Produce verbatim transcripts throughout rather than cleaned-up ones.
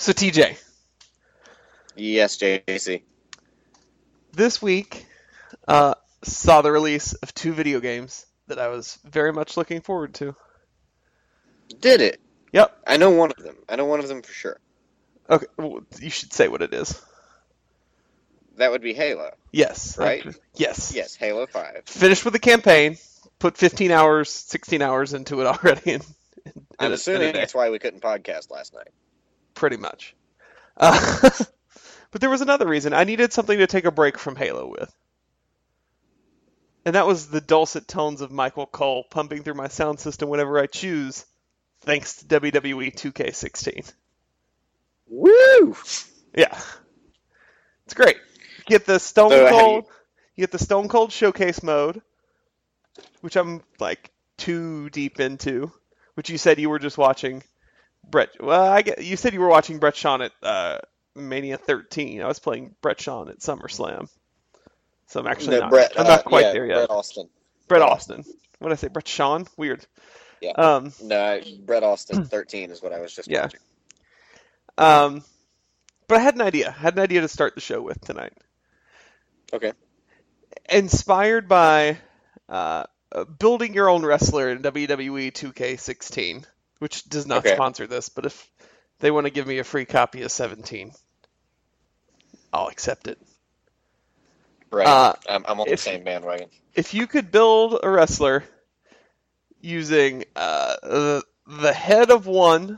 So T J, Yes, J C. this week uh, saw the release of two video games that I was very much looking forward to. Did it? Yep. I know one of them. I know one of them for sure. Okay, well, you should say what it is. That would be Halo, Yes. right? I, yes. Yes, Halo five. Finished with the campaign. Put fifteen hours, sixteen hours into it already. In, in, I'm in a, assuming in a day, that's why we couldn't podcast last night. pretty much. Uh, but there was another reason. I needed something to take a break from Halo with. And that was the dulcet tones of Michael Cole pumping through my sound system whenever I choose, thanks to W W E two K sixteen. Woo! Yeah. It's great. You get the Stone So, have Cold you- you get the Stone Cold Showcase mode, which I'm like too deep into, which you said you were just watching Brett. Well, I get, you said you were watching Brett Shawn at uh, Mania thirteen. I was playing Brett Shawn at SummerSlam. So I'm actually No, not. Brett, I'm not uh, quite yeah, there yet. Brett Austin. Brett Brett Austin. What did I say? Brett Shawn? Weird. Yeah. Um, No, Brett Austin thirteen is what I was just Yeah. watching. um, but I had an idea. I had an idea to start the show with tonight. Okay. Inspired by uh, uh, building your own wrestler in W W E two K sixteen, which does not Okay. sponsor this, but if they want to give me a free copy of seventeen, I'll accept it. Right. Uh, I'm, I'm on if- the same bandwagon. If you could build a wrestler using uh, the, the head of one,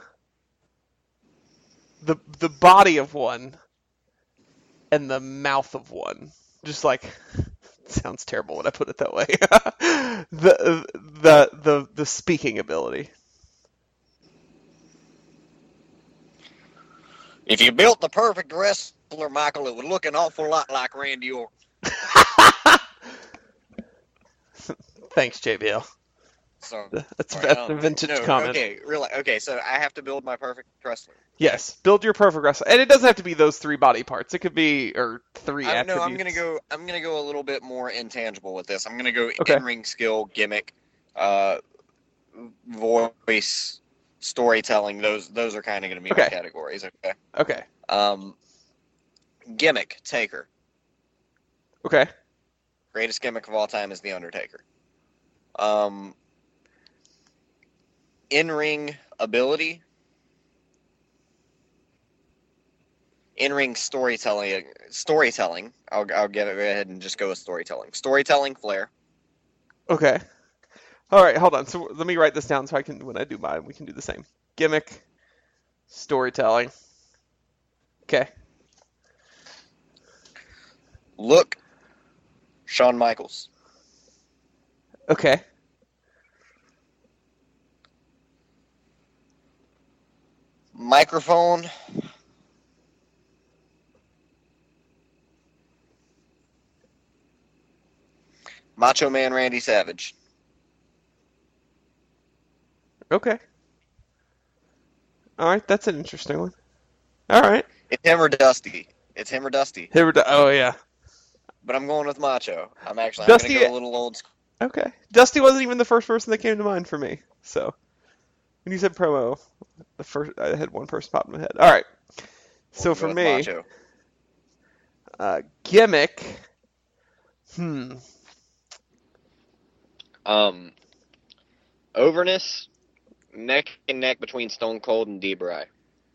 the the body of one, and the mouth of one, just like sounds terrible when I put it that way. the the the the speaking ability. If you built the perfect wrestler, Michael, it would look an awful lot like Randy Orton. Thanks, J B L. So, That's, Sorry, that's um, a vintage no, comment. Okay, really. Okay, so I have to build my perfect wrestler. Yes, build your perfect wrestler, and it doesn't have to be those three body parts. It could be or three I, attributes. no, I'm gonna go. I'm gonna go a little bit more intangible with this. I'm gonna go Okay. in-ring skill, gimmick, uh, voice, storytelling. Those those are kind of gonna be my Okay. categories. Okay. Okay. Um, gimmick, Taker. Okay. Greatest gimmick of all time is the Undertaker. Um, in-ring ability. In-ring storytelling. Storytelling. I'll I'll get it. Go ahead and just go with storytelling. Storytelling, Flair. Okay. All right. Hold on. So let me write this down so I can, when I do mine, we can do the same. Gimmick, storytelling. Okay. Look, Shawn Michaels. Okay. Microphone. Macho Man Randy Savage. Okay. All right. That's an interesting one. All right. It's him or Dusty. It's him or Dusty. Here we go. Oh yeah. But I'm going with Macho. I'm actually I'm Dusty- gonna go a little old school. Okay. Dusty wasn't even the first person that came to mind for me. So when you said promo, the first I had one person pop in my head. All right. So We'll go for with me, Macho. uh, gimmick. Hmm. Um, overness, neck and neck between Stone Cold and D-Bry.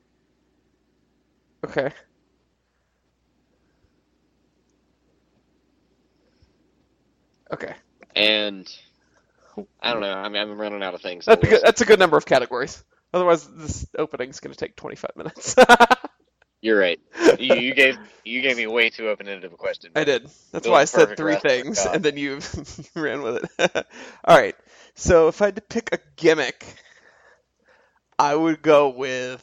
Okay. Okay. And I don't know. I mean, I'm running out of things. to That's a good. list. That's a good number of categories. Otherwise, this opening's going to take twenty-five minutes. You're right. You, you gave you gave me way too open-ended of a question. I did. That's Build why I a said perfect three wrestler, things, God. and then you ran with it. All right. So if I had to pick a gimmick, I would go with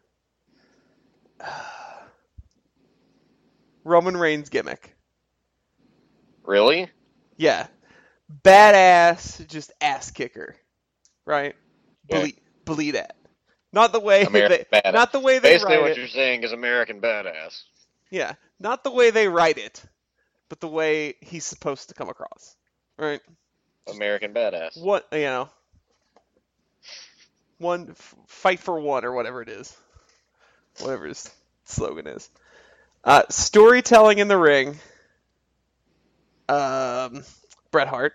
Roman Reigns' gimmick. Really? Yeah. Badass, just ass kicker. Right? Yeah. Bleed, bleed at. Not the way American they, Badass. not the way they Basically, write what it. you're saying is American Badass. Yeah, not the way they write it, but the way he's supposed to come across. Right? American Badass. What, you know, one f- fight for one or whatever it is. whatever his slogan is. Uh, storytelling in the ring. Um, Bret Hart.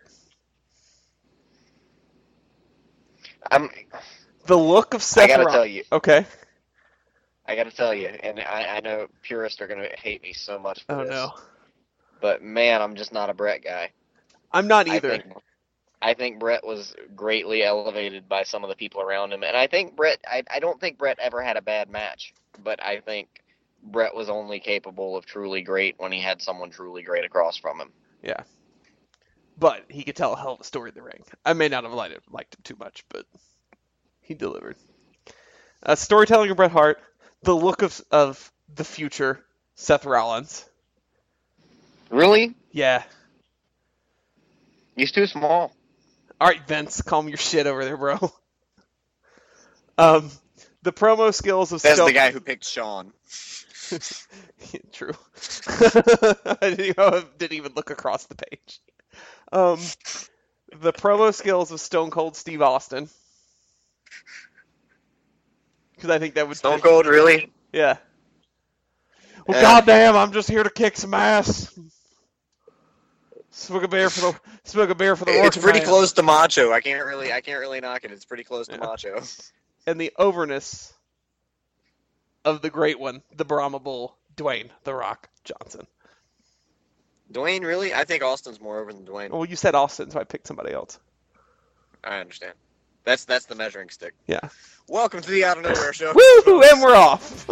I'm. The look of Seth I gotta Roll- tell you. Okay. I gotta tell you, and I, I know purists are gonna hate me so much for Oh this. no. But man, I'm just not a Bret guy. I'm not either. I think, I think Bret was greatly elevated by some of the people around him, and I think Bret. I, I don't think Bret ever had a bad match, but I think Bret was only capable of truly great when he had someone truly great across from him. Yeah. But he could tell a hell of a story in the ring. I may not have liked him, liked him too much, but he delivered. Uh, storytelling of Bret Hart. The look of of the future, Seth Rollins. Really? Yeah. He's too small. All right, Vince, calm your shit over there, bro. Um, the promo skills of That's Stone- the guy who picked Sean. True. I didn't even, didn't even look across the page. Um, the promo skills of Stone Cold Steve Austin. Because I think that would Stone fit- Cold, really? Yeah. Well, Yeah. goddamn, I'm just here to kick some ass. Smoke a beer for the smoke a beer for the It's working pretty man. close to Macho. I can't really, I can't really knock it. It's pretty close to Yeah. Macho. And the overness of the great one, the Brahma Bull, Dwayne the Rock Johnson. Dwayne, really? I think Austin's more over than Dwayne. Well, you said Austin, so I picked somebody else. I understand. That's that's the measuring stick. Yeah. Welcome to the Out of Nowhere Show. Woo! And we're off.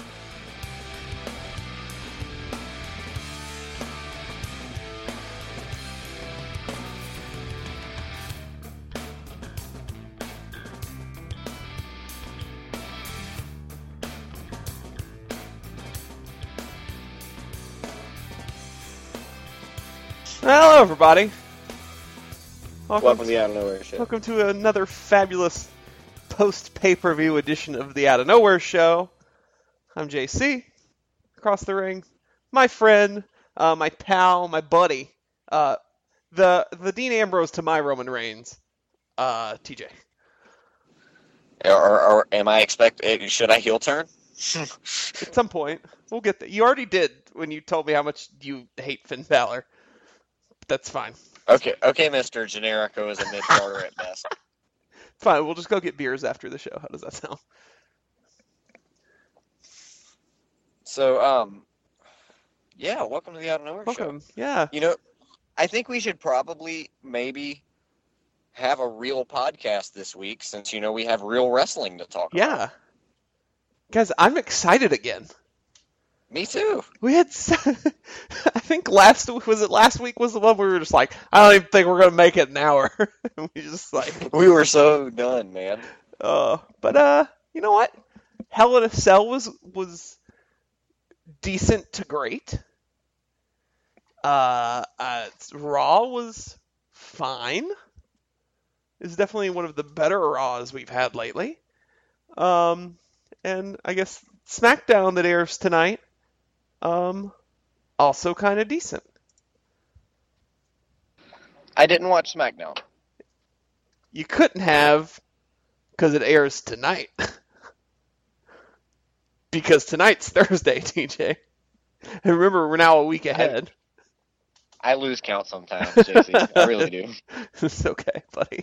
Hello, everybody. Welcome to the Out of Nowhere Show. Welcome to another fabulous post pay-per-view edition of the Out of Nowhere Show. I'm J C, across the ring, my friend, uh, my pal, my buddy, uh, the the Dean Ambrose to my Roman Reigns, uh, T J. Or, or, or am I expect? Should I heel turn? At some point, we'll get there. You already did when you told me how much you hate Finn Balor. That's fine. Okay, okay, Mister Generico is a mid carder at best. Fine, we'll just go get beers after the show. How does that sound? So, um, yeah, welcome to the Out of Nowhere Show. Welcome. Yeah. You know, I think we should probably maybe have a real podcast this week since, you know, we have real wrestling to talk about. Yeah. Guys, I'm excited again. Me too. We had, s- I think last, was it last week was the one where we were just like, I don't even think we're going to make it an hour. And we just like, We were so done, man. uh, but, uh, you know what? Hell in a Cell was, was decent to great. Uh, uh, Raw was fine. It's definitely one of the better Raws we've had lately. Um, and I guess SmackDown that airs tonight, um, also kind of decent. I didn't watch SmackDown. You couldn't have, because it airs tonight. Because tonight's Thursday, T J. And remember, we're now a week ahead. I lose count sometimes, J C. I really do. It's okay, buddy.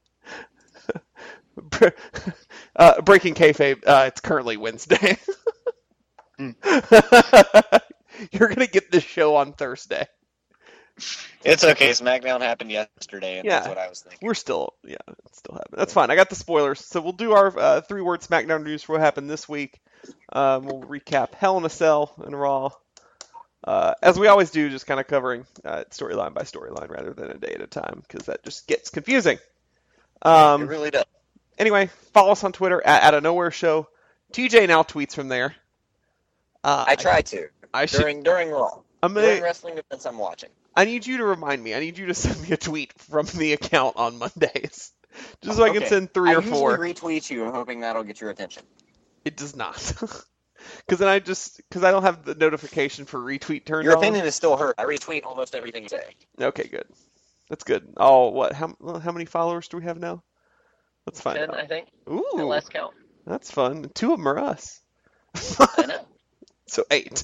uh, breaking kayfabe, uh, it's currently Wednesday. Hmm. You're going to get this show on Thursday. It's okay. SmackDown happened yesterday, and Yeah. that's what I was thinking. We're still, yeah, it's still happening. That's fine. I got the spoilers. So we'll do our uh, three-word SmackDown news for what happened this week. Um, we'll recap Hell in a Cell and Raw. Uh, as we always do, just kind of covering uh, storyline by storyline rather than a day at a time, because that just gets confusing. it Um, really does. anyway, follow us on Twitter at Out of Nowhere Show. T J now tweets from there. Uh, I try to I should. during during Raw. I'm During gonna. wrestling events I'm watching. I need you to remind me. I need you to send me a tweet from the account on Mondays, just so I can Okay. send three I or usually four. retweet you, hoping that'll get your attention. It does not, because then I just because I don't have the notification for retweet turned Your on. opinion is still heard. I retweet almost everything you say. Okay, good. That's good. Oh, what? How well, how many followers do we have now? Let's find Ten, out. I think. Ooh, At last count. that's fun. Two of them are us. I know. So eight.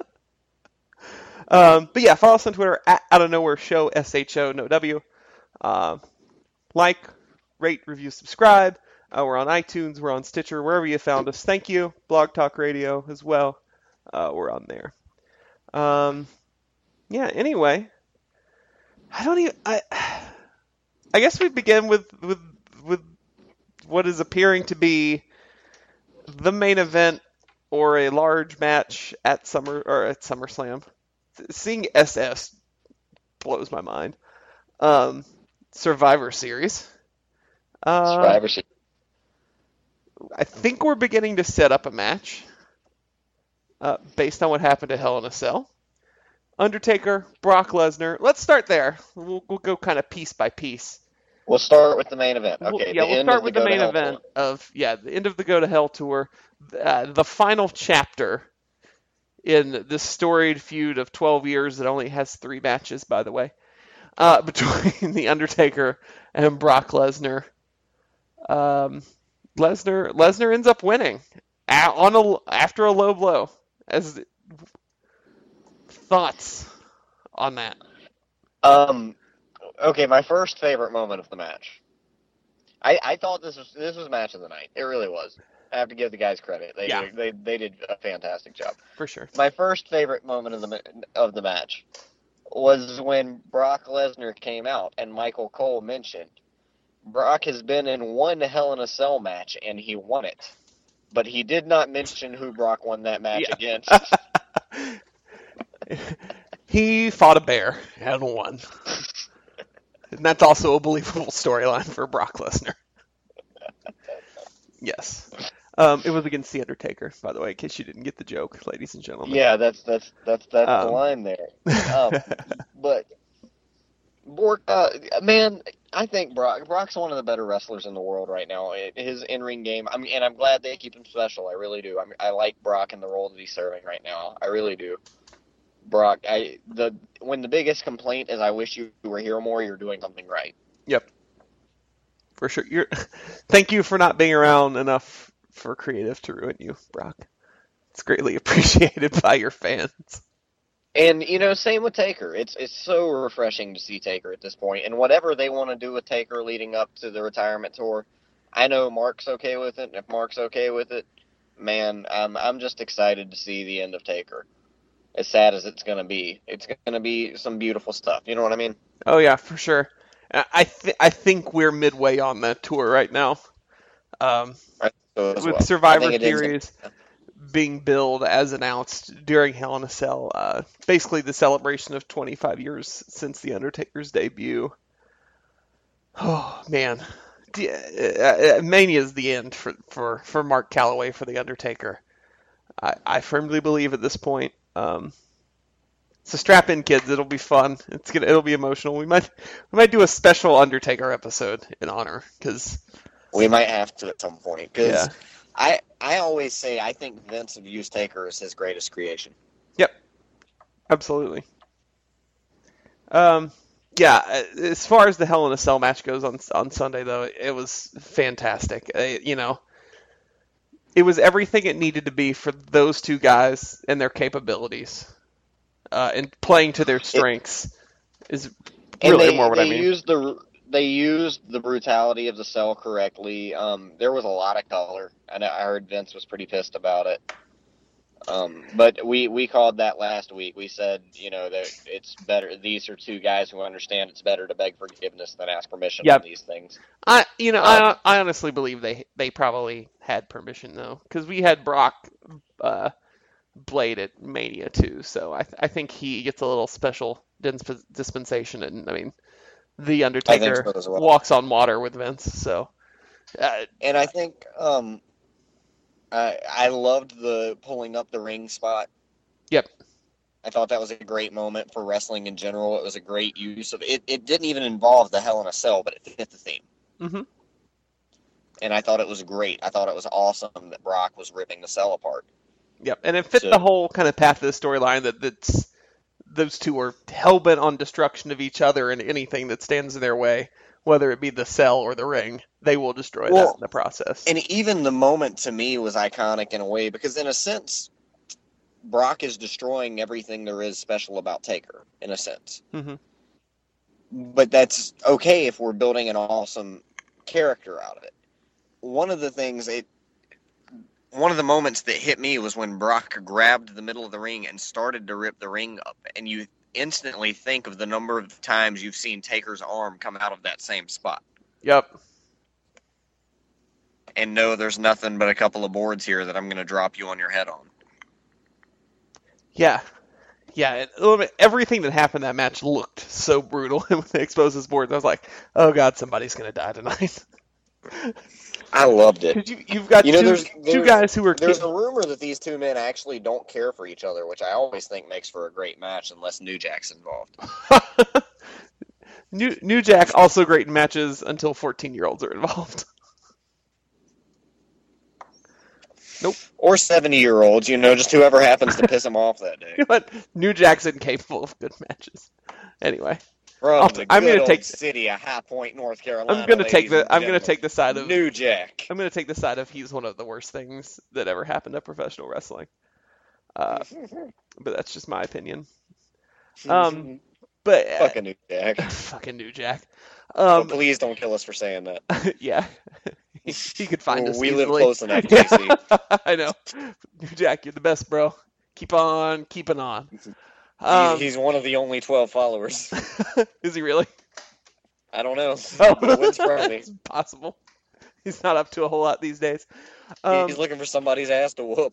um, but yeah, follow us on Twitter at Out of Nowhere Show, S H O, no W. Um, like, rate, review, subscribe. Uh, we're on iTunes, we're on Stitcher, wherever you found us. Thank you. Blog Talk Radio as well. Uh, we're on there. Um, yeah. Anyway, I don't even. I. I guess we begin with with with what is appearing to be the main event or a large match at Summer or at SummerSlam. Seeing S S blows my mind. Um, Survivor Series. Uh, Survivor Series. I think we're beginning to set up a match uh, based on what happened at Hell in a Cell. Undertaker, Brock Lesnar. Let's start there. We'll, we'll go kind of piece by piece. We'll start with the main event. We'll- Okay. yeah, the we'll end start of with the the Go to main Hell event tour. of, yeah, the end of the Go to Hell tour. Uh, the final chapter in this storied feud of twelve years that only has three matches, by the way, uh, between The Undertaker and Brock Lesnar. Um, Lesnar Lesnar ends up winning a- on a, after a low blow. As thoughts on that? Um, okay, my first favorite moment of the match. I, I thought this was this was match of the night. It really was. I have to give the guys credit. They Yeah. did, they they did a fantastic job. For sure. My first favorite moment of the ma- of the match was when Brock Lesnar came out and Michael Cole mentioned Brock has been in one Hell in a Cell match and he won it, but he did not mention who Brock won that match Yeah. against. He fought a bear and won. And that's also a believable storyline for Brock Lesnar. Yes. Um, it was against The Undertaker, by the way, in case you didn't get the joke, ladies and gentlemen. Yeah, that's that's that's that's Um, the line there. Um, but Bork, uh, man, I think Brock Brock's one of the better wrestlers in the world right now. It- His in-ring game, I mean, and I'm glad they keep him special. I really do. I mean, I like Brock and the role that he's serving right now. I really do. Brock, I the when the biggest complaint is, I wish you were here more. You're doing something right. For sure. You're, thank you for not being around enough for creative to ruin you, Brock. It's greatly appreciated by your fans. And you know, same with Taker. It's it's so refreshing to see Taker at this point. And whatever they want to do with Taker leading up to the retirement tour, I know Mark's okay with it. And if Mark's okay with it, man, I'm I'm just excited to see the end of Taker. As sad as it's gonna be, it's gonna be some beautiful stuff. You know what I mean? Oh, yeah, for sure. I I, th- I think we're midway on that tour right now. Um, So as with well. I Survivor think it is- Series being billed as announced during Hell in a Cell, uh, basically the celebration of twenty-five years since The Undertaker's debut. Oh, man. D- uh, uh, Mania is the end for, for, for Mark Calloway for The Undertaker. I, I firmly believe at this point. Um, so strap in, kids. It'll be fun. It's gonna. It'll be emotional. We might we might do a special Undertaker episode in honor because We might have to at some point because yeah. I I always say I think Vince views Taker as his greatest creation. Absolutely. Um, yeah, as far as the Hell in a Cell match goes on on Sunday, though, it was fantastic. Uh, you know, it was everything it needed to be for those two guys and their capabilities, uh, and playing to their strengths is And really they, more what they I mean. used the they used the brutality of the cell correctly. Um, there was a lot of color, and I heard Vince was pretty pissed about it. Um, but we, we called that last week. We said, you know, that it's better. These are two guys who understand it's better to beg forgiveness than ask permission Yep. on these things. I, you know, Uh, I, I honestly believe they they probably had permission though, because we had Brock uh, Blade at Mania too, so I I think he gets a little special disp- dispensation, and I mean, the Undertaker so as well. walks on water with Vince, so uh, And I think um, I I loved the pulling up the ring spot. Yep. I thought that was a great moment for wrestling in general. It was a great use of it. It didn't even involve the Hell in a Cell, but it fit the theme. mhm. And I thought it was great. I thought it was awesome that Brock was ripping the cell apart. Yep, and it fit So- the whole kind of path of the storyline that that's those two are hell bent on destruction of each other and anything that stands in their way, whether it be the cell or the ring. They will destroy Well, that in the process. And even the moment to me was iconic in a way because, in a sense, Brock is destroying everything there is special about Taker, in a sense. Mm-hmm. But that's okay if we're building an awesome character out of it. One of the things, it, one of the moments that hit me was when Brock grabbed the middle of the ring and started to rip the ring up, and you instantly think of the number of times you've seen Taker's arm come out of that same spot. Yep. And no, there's nothing but a couple of boards here that I'm going to drop you on your head on. Yeah. Yeah, it, everything that happened in that match looked so brutal. And when they exposed his boards, I was like, oh god, somebody's going to die tonight. I loved it. 'Cause you, you've got You know, two, there's- two there's- guys who are There's kid- a rumor that these two men actually don't care for each other, which I always think makes for a great match unless New Jack's involved. New, New Jack, also great in matches until fourteen-year-olds are involved. Nope. Or seventy-year-olds, you know, just whoever happens to piss him off that day. You know what? New Jack's incapable of good matches. Anyway, From I'll- the I'm good gonna old take- city of High Point, North Carolina. I'm gonna take ladies the and I'm gonna gentlemen, take the side of New Jack. I'm gonna take the side of he's one of the worst things that ever happened to professional wrestling. Uh, but that's just my opinion. Um, But uh, Fucking New Jack. fucking New Jack. Oh, Um, please don't kill us for saying that. yeah, he, he could find us. We live easily. close enough, J C. I know. New Jack, you're the best, bro. Keep on keeping on. He- Um, He's one of the only twelve followers. is he really? I don't know. Oh, But it wins from me. it's possible. He's not up to a whole lot these days. Um, He's looking for somebody's ass to whoop.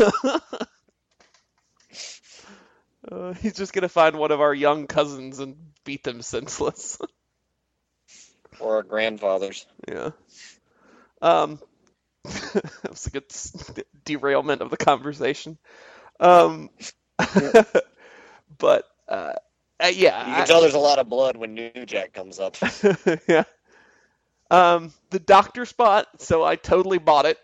uh, he's just gonna find one of our young cousins and beat them senseless. Or our grandfathers. Yeah. Um, that was a good s- derailment of the conversation. Um, but uh, uh, yeah, You can I- tell there's a lot of blood when New Jack comes up. yeah. Um, the doctor spot, so I totally bought it.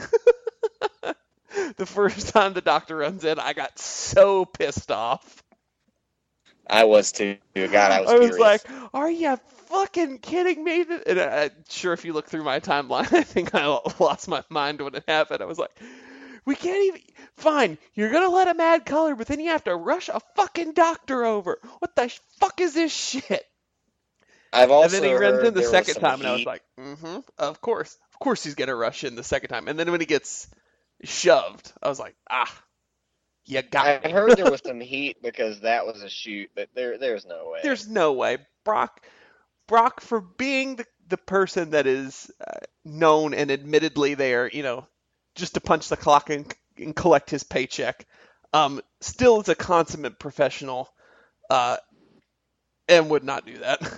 The first time the doctor runs in, I got so pissed off. I was too. God, I was I was furious. like, "Are you fucking kidding me?" And I, I'm sure if you look through my timeline, I think I lost my mind when it happened. I was like, "We can't even. Fine, you're gonna let him add color, but then you have to rush a fucking doctor over. What the fuck is this shit?" I've also And then he runs heard in the there was second some time, and I was heat. like, "Mm-hmm, of course, of course he's gonna rush in the second time." And then when he gets shoved, I was like, "Ah, you got I me." heard there was some heat because that was a shoot, but there there's no way. There's no way. Brock, Brock, for being the, the person that is uh, known and admittedly there, you know, just to punch the clock and, and collect his paycheck, um, still is a consummate professional, uh, and would not do that.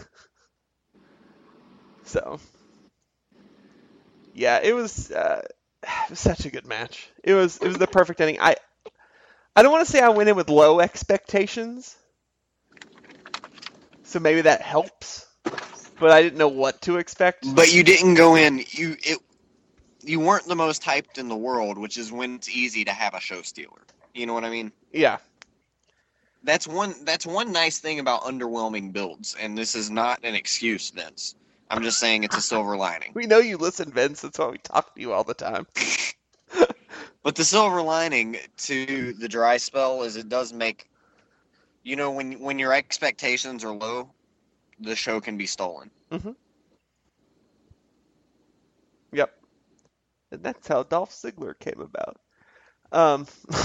So, yeah, it was, uh, it was such a good match. It was, it was the perfect ending. I, I don't want to say I went in with low expectations. So maybe that helps, but I didn't know what to expect. But you didn't go in. You it. You weren't the most hyped in the world, which is when it's easy to have a show stealer. You know what I mean? Yeah, That's one. That's one nice thing about underwhelming builds, and this is not an excuse, Vince. I'm just saying it's a silver lining. we know you listen, Vince. That's why we talk to you all the time. But the silver lining to the dry spell is it does make, you know, when when your expectations are low, the show can be stolen. Yep, and that's how Dolph Ziggler came about. Um,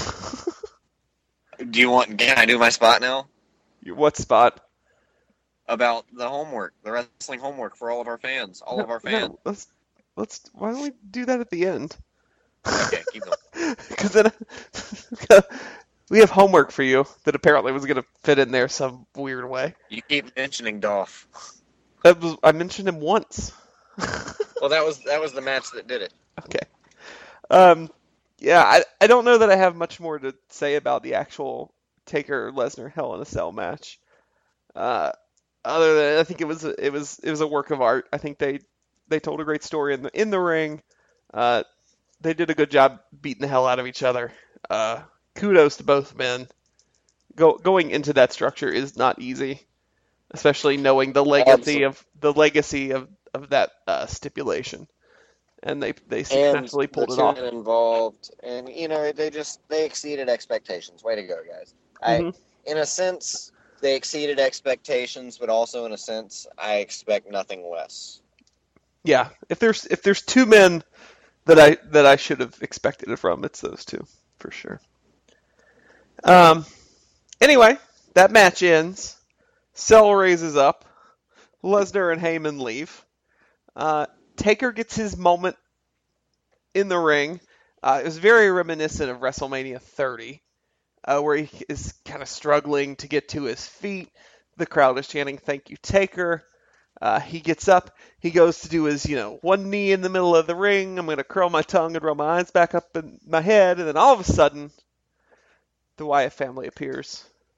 Do you want? Can I do my spot now? what spot? About the homework, the wrestling homework for all of our fans, all of our No, fans. no, let's let's. Why don't we do that at the end? Okay, keep going. Because then we have homework for you that apparently was going to fit in there some weird way. You keep mentioning Dolph. That was, I mentioned him once. Well, that was that was the match that did it. Okay. Um, yeah, I, I don't know that I have much more to say about the actual Taker Lesnar Hell in a Cell match. Uh, other than I think it was a, it was it was a work of art. I think they they told a great story in the in the ring. Uh, they did a good job beating the hell out of each other. Uh, kudos to both men. Go, going into that structure is not easy. especially knowing the legacy Absolutely. of the legacy of of that uh, stipulation, and they they And successfully the pulled it two off. men involved, and you know, they just they exceeded expectations. Way to go, guys! I, hmm in a sense, they exceeded expectations, but also in a sense, I expect nothing less. Yeah, if there's if there's two men that I that I should have expected it from, it's those two for sure. Um. Anyway, that match ends. Cell raises up. Lesnar and Heyman leave. Uh, Taker gets his moment in the ring. Uh, it was very reminiscent of WrestleMania thirty, uh, where he is kind of struggling to get to his feet. The crowd is chanting, "Thank you, Taker." Uh, he gets up. He goes to do his, you know, one knee in the middle of the ring. I'm going to curl my tongue and roll my eyes back up in my head. And then all of a sudden, the Wyatt family appears.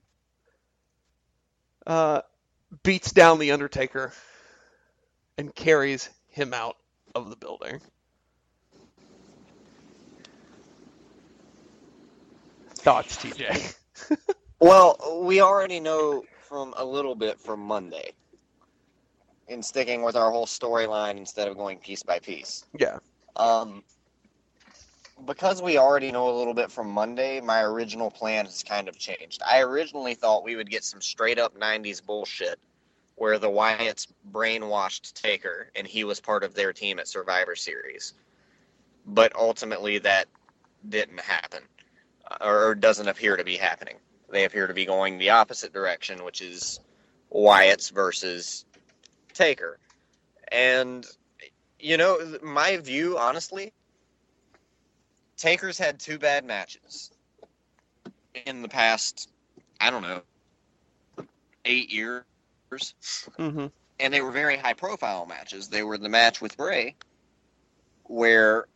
Uh, beats down the Undertaker and carries him out of the building. Thoughts, T J? Well, we already know from a little bit from Monday, in sticking with our whole storyline instead of going piece by piece. Yeah. Um, because we already know a little bit from Monday, my original plan has kind of changed. I originally thought we would get some straight up nineties bullshit where the Wyatts brainwashed Taker and he was part of their team at Survivor Series. But ultimately that didn't happen, or doesn't appear to be happening. They appear to be going the opposite direction, which is Wyatts versus Taker. And, you know, my view, honestly, Taker's had two bad matches in the past, I don't know, eight years. Mm-hmm. And they were very high-profile matches. They were the match with Bray, where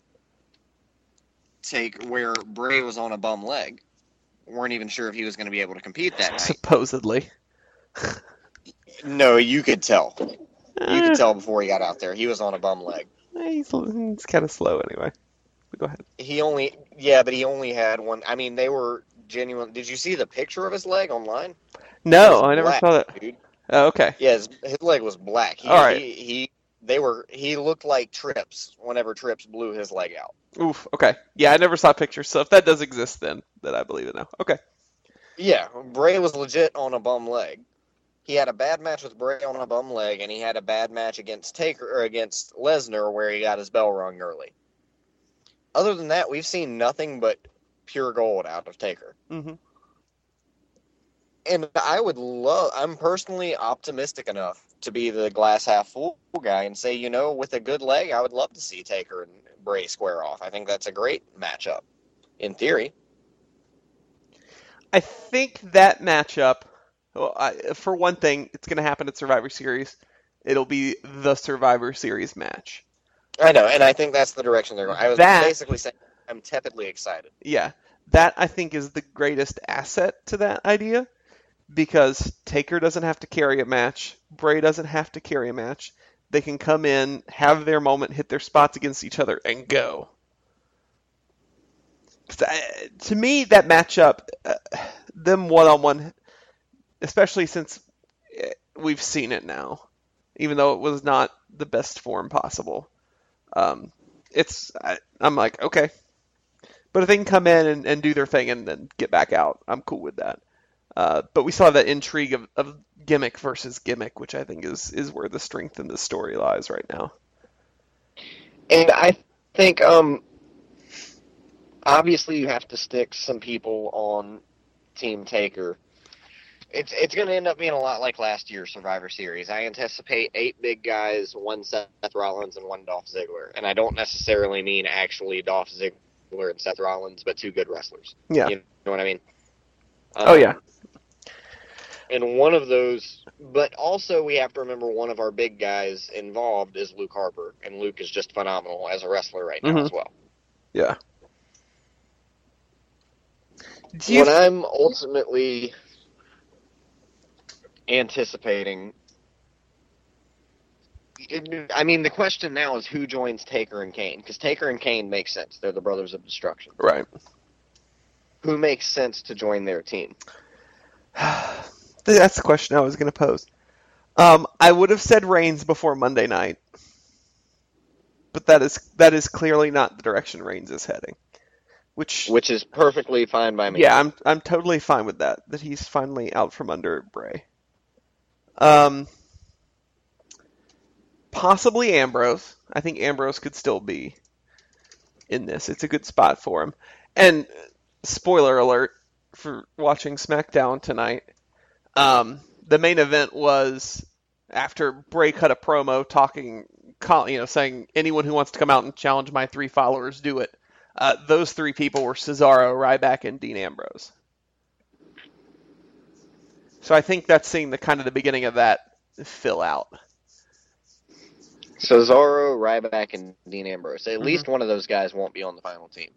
take where Bray was on a bum leg. Weren't even sure if he was going to be able to compete that night. Supposedly. No, you could tell. You Eh, could tell before he got out there. He was on a bum leg. he's, he's kind of slow anyway. But go ahead. He only, yeah, but he only had one. I mean, they were genuine. Did you see the picture of his leg online? No, It was I never black, saw that. dude. Oh, okay. Yeah, his, his leg was black. He, All right. he, he, they were. He looked like Trips whenever Trips blew his leg out. Oof. Okay. Yeah, I never saw pictures, so if that does exist, then then I believe it now. Okay. Yeah, Bray was legit on a bum leg. He had a bad match with Bray on a bum leg, and he had a bad match against Taker or against Lesnar where he got his bell rung early. Other than that, we've seen nothing but pure gold out of Taker. Mm-hmm. And I would love, I'm personally optimistic enough to be the glass half full guy and say, you know, with a good leg, I would love to see Taker and Bray square off. I think that's a great matchup, in theory. I think that matchup, well, I, for one thing, it's going to happen at Survivor Series. It'll be the Survivor Series match. I know, and I think that's the direction they're going. I was That- basically saying I'm tepidly excited. Yeah, that I think is the greatest asset to that idea, because Taker doesn't have to carry a match, Bray doesn't have to carry a match. They can come in, have their moment, hit their spots against each other, and go. 'Cause I, to me, that matchup, uh, them one-on-one, especially since we've seen it now, even though it was not the best form possible, um, it's I, I'm like, okay. But if they can come in and, and do their thing and then get back out, I'm cool with that. Uh, but we saw that intrigue of, of gimmick versus gimmick, which I think is, is where the strength in the story lies right now. And I think, um, obviously you have to stick some people on Team Taker. It's it's going to end up being a lot like last year's Survivor Series. I anticipate eight big guys, one Seth Rollins, and one Dolph Ziggler. And I don't necessarily mean actually Dolph Ziggler and Seth Rollins, but two good wrestlers. Yeah. You know what I mean? Oh, yeah. Um, And one of those, but also we have to remember one of our big guys involved is Luke Harper, and Luke is just phenomenal as a wrestler right now Mhm. as well. Yeah. Do you What I'm ultimately anticipating, I mean, the question now is who joins Taker and Kane, because Taker and Kane make sense. They're the Brothers of Destruction. Right. Who makes sense to join their team? That's the question I was going to pose. Um, I would have said Reigns before Monday night, but that is that is clearly not the direction Reigns is heading. Which, Which is perfectly fine by me. yeah, I'm I'm totally fine with that. That he's finally out from under Bray. Um, possibly Ambrose. I think Ambrose could still be in this. It's a good spot for him. And spoiler alert for watching SmackDown tonight. Um, the main event was after Bray cut a promo talking, you know, saying anyone who wants to come out and challenge my three followers, do it. Uh, those three people were Cesaro, Ryback, and Dean Ambrose. So I think that's seeing the kind of the beginning of that fill out. Cesaro, Ryback, and Dean Ambrose. At Mhm. least one of those guys won't be on the final team.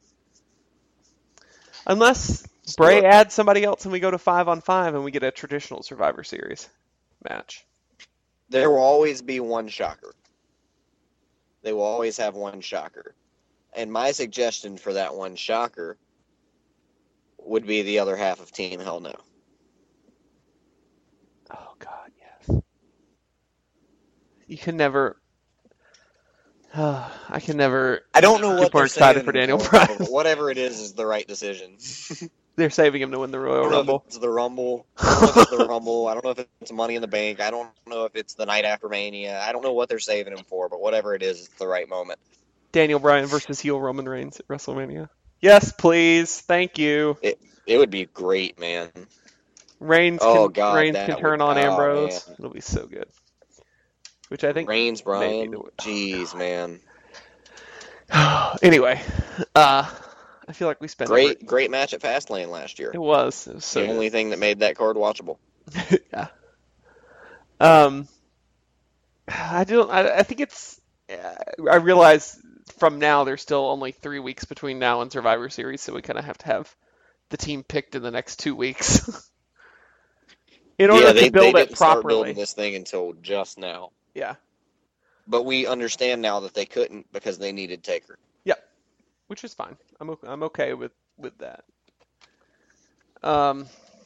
Unless Bray adds somebody else and we go to five on five and we get a traditional Survivor Series match. There will always be one shocker. They will always have one shocker. And my suggestion for that one shocker would be the other half of Team Hell No. Oh, God, yes. You can never... Uh, I can never... I don't know what People are they're excited saving for Daniel him Bryan. but whatever it is is the right decision. They're saving him to win the I Royal don't know Rumble. if it's the Rumble. I don't know if it's the Rumble. I don't know if it's Money in the Bank. I don't know if it's the night after Mania. I don't know what they're saving him for, but whatever it is, it's the right moment. Daniel Bryan versus heel Roman Reigns at WrestleMania. Yes, please. Thank you. It would be great, man. Reigns Oh, can, God, Reigns that can would- turn on oh, Ambrose. man. It'll be so good. Which I think... Reigns, Bryan. maybe the- Jeez, man. Anyway, uh, I feel like we spent... Great, over- great match at Fastlane last year. It was. It was so the good. only thing that made that card watchable. yeah. Um, I don't. I, I think it's. uh, I realize from now there's still only three weeks between now and Survivor Series, so we kind of have to have the team picked in the next two weeks in order yeah, they, to build they it didn't start properly. building this thing until just now. Yeah, But we understand now that they couldn't because they needed Taker. which is fine. I'm okay, I'm okay with with that. Um.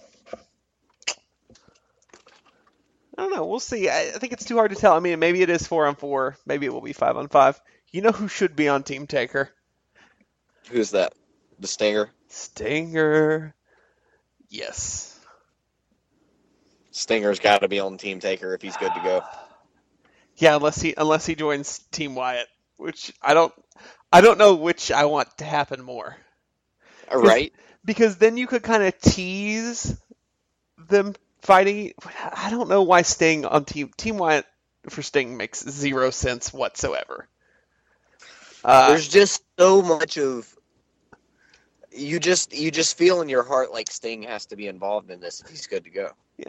I don't know. We'll see. I, I think it's too hard to tell. I mean, maybe it is four on four. Maybe it will be five on five. You know who should be on Team Taker? Who's that? The Stinger? Stinger. Yes. Stinger's got to be on Team Taker if he's good to go. Yeah, unless he unless he joins Team Wyatt, which I don't I don't know which I want to happen more. All right. Because then you could kind of tease them fighting. I don't know why Sting on Team Team Wyatt for Sting makes zero sense whatsoever. Uh, There's just so much of you just you just feel in your heart like Sting has to be involved in this if he's good to go.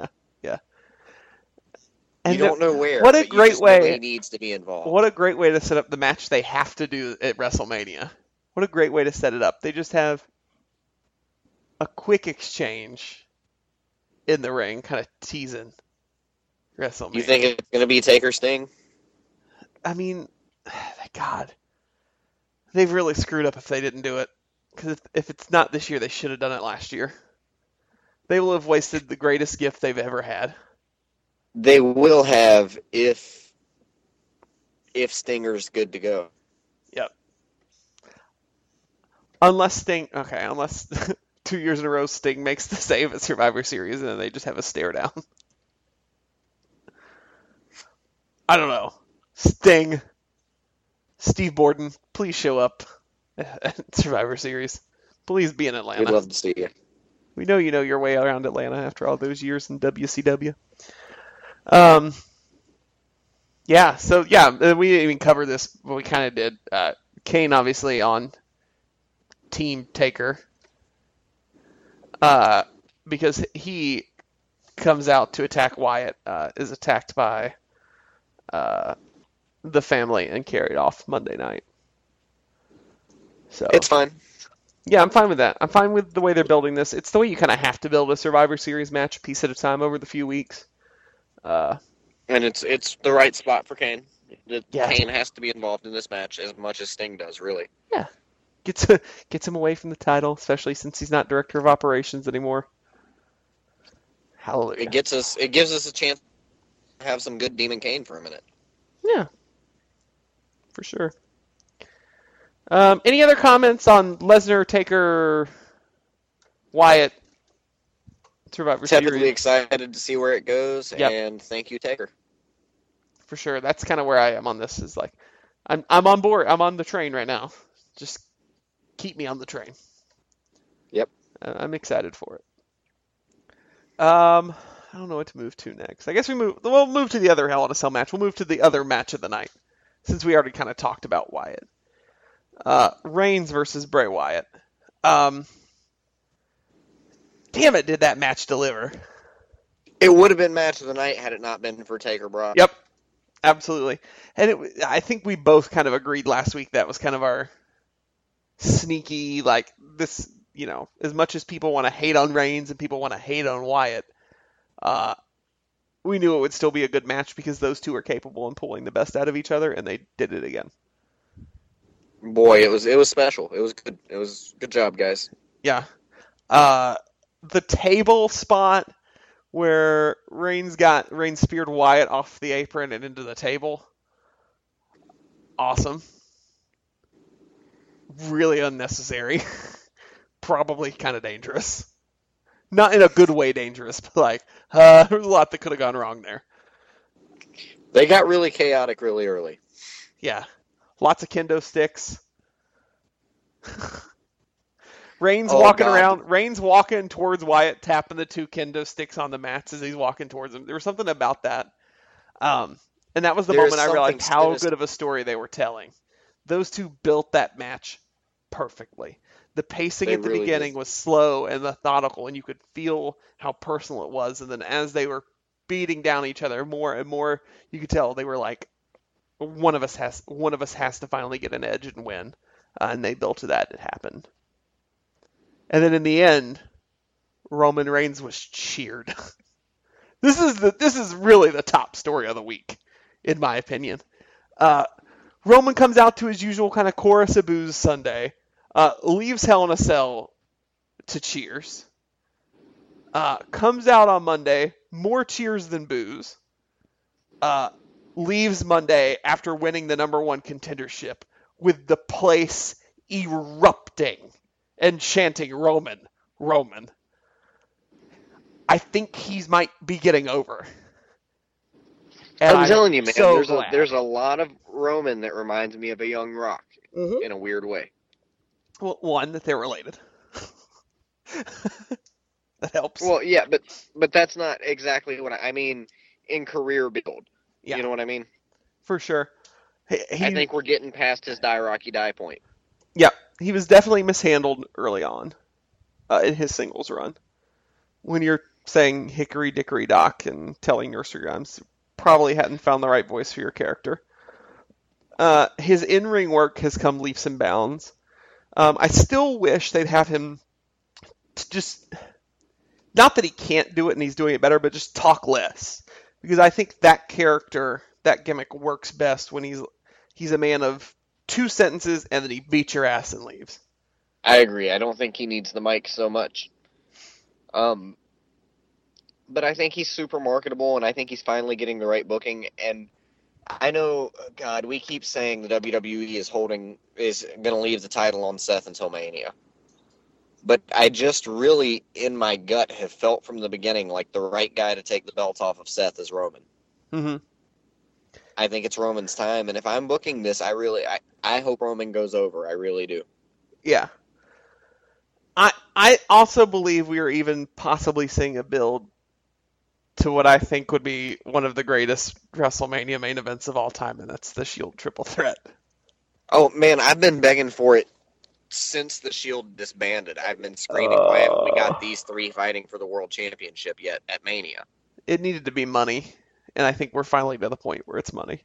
and you don't know where. what a but you great just know way- he needs to be involved. What a great way to set up the match they have to do at WrestleMania. What a great way to set it up. They just have a quick exchange in the ring, kind of teasing WrestleMania. You think it's going to be Taker Sting? I mean, God, they've really screwed up if they didn't do it. Because if, if it's not this year, they should have done it last year. They will have wasted the greatest gift they've ever had. They will have if if Stinger's good to go. Unless Sting, okay, unless two years in a row Sting makes the save at Survivor Series and then they just have a stare down. I don't know. Sting, Steve Borden, please show up at Survivor Series. Please be in We'd Atlanta. love to see you. We know you know your way around Atlanta after all those years in W C W. Um, yeah, so yeah, uh, we didn't even cover this, but we kind of did. Uh, Kane obviously on Team Taker, uh, because he comes out to attack Wyatt, uh, is attacked by uh, the family and carried off Monday night. So It's fine. yeah, I'm fine with that. I'm fine with the way they're building this. It's the way you kind of have to build a Survivor Series match a piece at a time over the few weeks. Uh, And it's it's the right spot for Kane. The, Yeah. Kane has to be involved in this match as much as Sting does, really. gets gets him away from the title, especially since he's not director of operations anymore. Hallelujah. It gets us. It gives us a chance to have some good Demon Kane for a minute. Yeah, for sure. Um, any other comments on Lesnar, Taker, Wyatt, Survivor Tepidly Series? excited to see where it goes, Yep. and thank you, Taker. For sure. That's kind of where I am on this. Is like, I'm I'm on board. I'm on the train right now. Just keep me on the train. Yep. Uh, I'm excited for it. Um, I don't know what to move to next. I guess we move. We'll move to the other Hell in a Cell match. We'll move to the other match of the night, since we already kind of talked about Wyatt. Uh, Reigns versus Bray Wyatt. Um, damn it, did that match deliver? It would have been match of the night had it not been for Taker Brock. Yep, absolutely. And it, I think we both kind of agreed last week that was kind of our sneaky, like, this, you know, as much as people want to hate on Reigns and people want to hate on Wyatt, uh, we knew it would still be a good match because those two are capable in pulling the best out of each other, and they did it again. Boy, it was it was special. It was good. It was good job, guys. Yeah. Uh, the table spot where Reigns got Reigns speared Wyatt off the apron and into the table. Awesome. Really unnecessary. Probably kind of dangerous. Not in a good way dangerous, but like, uh, there was a lot that could have gone wrong there. They got really chaotic really early. Yeah. Lots of kendo sticks. Reigns Oh, walking God. around. Reigns walking towards Wyatt, tapping the two kendo sticks on the mats as he's walking towards him. There was something about that. Um, and that was the There's moment I realized something how sinister. good of a story they were telling. Those two built that match perfectly. The pacing They at the really beginning did. was slow and methodical, and you could feel how personal it was. And then as they were beating down each other more and more, you could tell they were like, one of us has one of us has to finally get an edge and win. Uh, and they built to that. It happened. And then in the end, Roman Reigns was cheered. This is the this is really the top story of the week, in my opinion. Uh, Roman comes out to his usual kind of chorus of boos Sunday, uh, leaves Hell in a Cell to cheers. Uh, comes out on Monday, more cheers than boos. Uh, leaves Monday after winning the number one contendership with the place erupting and chanting Roman, Roman. I think he's might be getting over. And I'm telling you, man, so there's a glad. there's a lot of Roman that reminds me of a young Rock Mhm. in a weird way. Well, one, that they're related. That helps. Well, yeah, but but that's not exactly what I, I mean in career build. Yeah. You know what I mean? For sure. He, he, I think we're getting past his die Rocky die point. Yeah, he was definitely mishandled early on uh, in his singles run. When you're saying hickory dickory dock and telling nursery rhymes, probably hadn't found the right voice for your character. Uh, his in-ring work has come leaps and bounds. Um, I still wish they'd have him to just, not that he can't do it and he's doing it better, but just talk less. Because I think that character, that gimmick works best when he's he's a man of two sentences and then he beats your ass and leaves. I agree. I don't think he needs the mic so much. Um, but I think he's super marketable, and I think he's finally getting the right booking. And I know, God, we keep saying the W W E is holding is going to leave the title on Seth until Mania. But I just really, in my gut, have felt from the beginning like the right guy to take the belt off of Seth is Roman. Mm-hmm. I think it's Roman's time, and if I'm booking this, I really, I, I hope Roman goes over. I really do. Yeah. I I also believe we are even possibly seeing a build to what I think would be one of the greatest WrestleMania main events of all time, and that's the Shield Triple Threat. Oh man, I've been begging for it since the Shield disbanded. I've been screaming, Uh, why haven't we got these three fighting for the World Championship yet at Mania? It needed to be money, and I think we're finally to the point where it's money.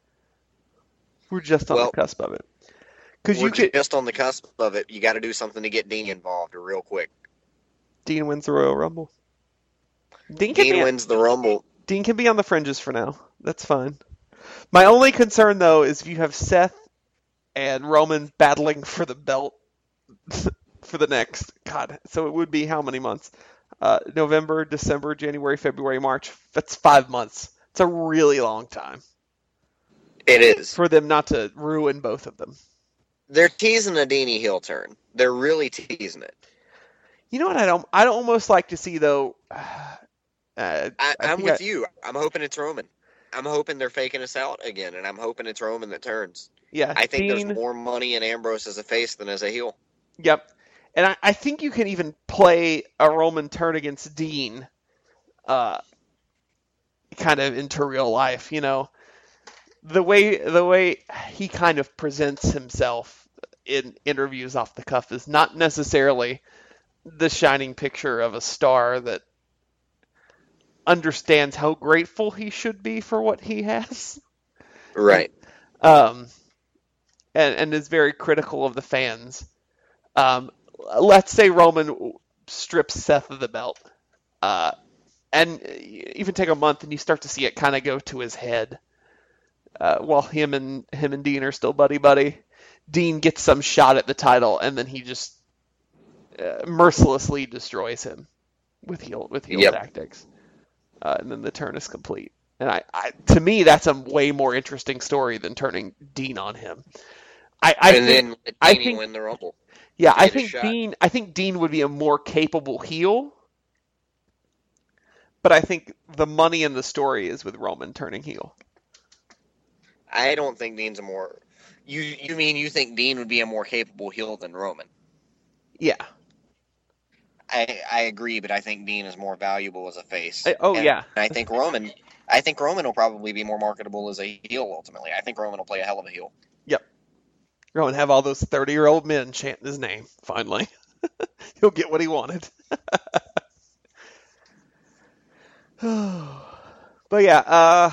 We're just on Well, the cusp of it. Because We're you could, just on the cusp of it. You got to do something to get Dean involved real quick. Dean wins the Royal Rumble. Dean can, Dean be, wins the Rumble. Dean can be on the fringes for now. That's fine. My only concern, though, is if you have Seth and Roman battling for the belt for the next, God, so it would be how many months? Uh, November, December, January, February, March. That's five months. It's a really long time It is. for them not to ruin both of them. They're teasing a Deanie heel turn. They're really teasing it. You know what? I don't. I'd almost like to see though. Uh, I, I I'm think with I- you. I'm hoping it's Roman. I'm hoping they're faking us out again, and I'm hoping it's Roman that turns. Yeah, I think Dean, there's more money in Ambrose as a face than as a heel. Yep. And I, I think you can even play a Roman turn against Dean uh, kind of into real life, you know. The way the way he kind of presents himself in interviews off the cuff is not necessarily the shining picture of a star that understands how grateful he should be for what he has. Right. Um, and, and is very critical of the fans. Um, let's say Roman strips Seth of the belt, uh, and even take a month, and you start to see it kind of go to his head. Uh, while him and him and Dean are still buddy buddy, Dean gets some shot at the title, and then he just uh, mercilessly destroys him with heel with heel Yep. tactics, uh, and then the turn is complete. And I, I, to me, that's a way more interesting story than turning Dean on him. I, I and think, then let I Deanie think- win the Rumble. yeah, to I get a think shot. Dean, I think Dean would be a more capable heel, but I think the money in the story is with Roman turning heel. I don't think Dean's a more. You you mean you think Dean would be a more capable heel than Roman? Yeah. I I agree, but I think Dean is more valuable as a face. I- oh, And yeah. I think Roman. I think Roman will probably be more marketable as a heel ultimately. I think Roman will play a hell of a heel. Roman have all those thirty-year-old men chanting his name, finally. He'll get what he wanted. But yeah, uh,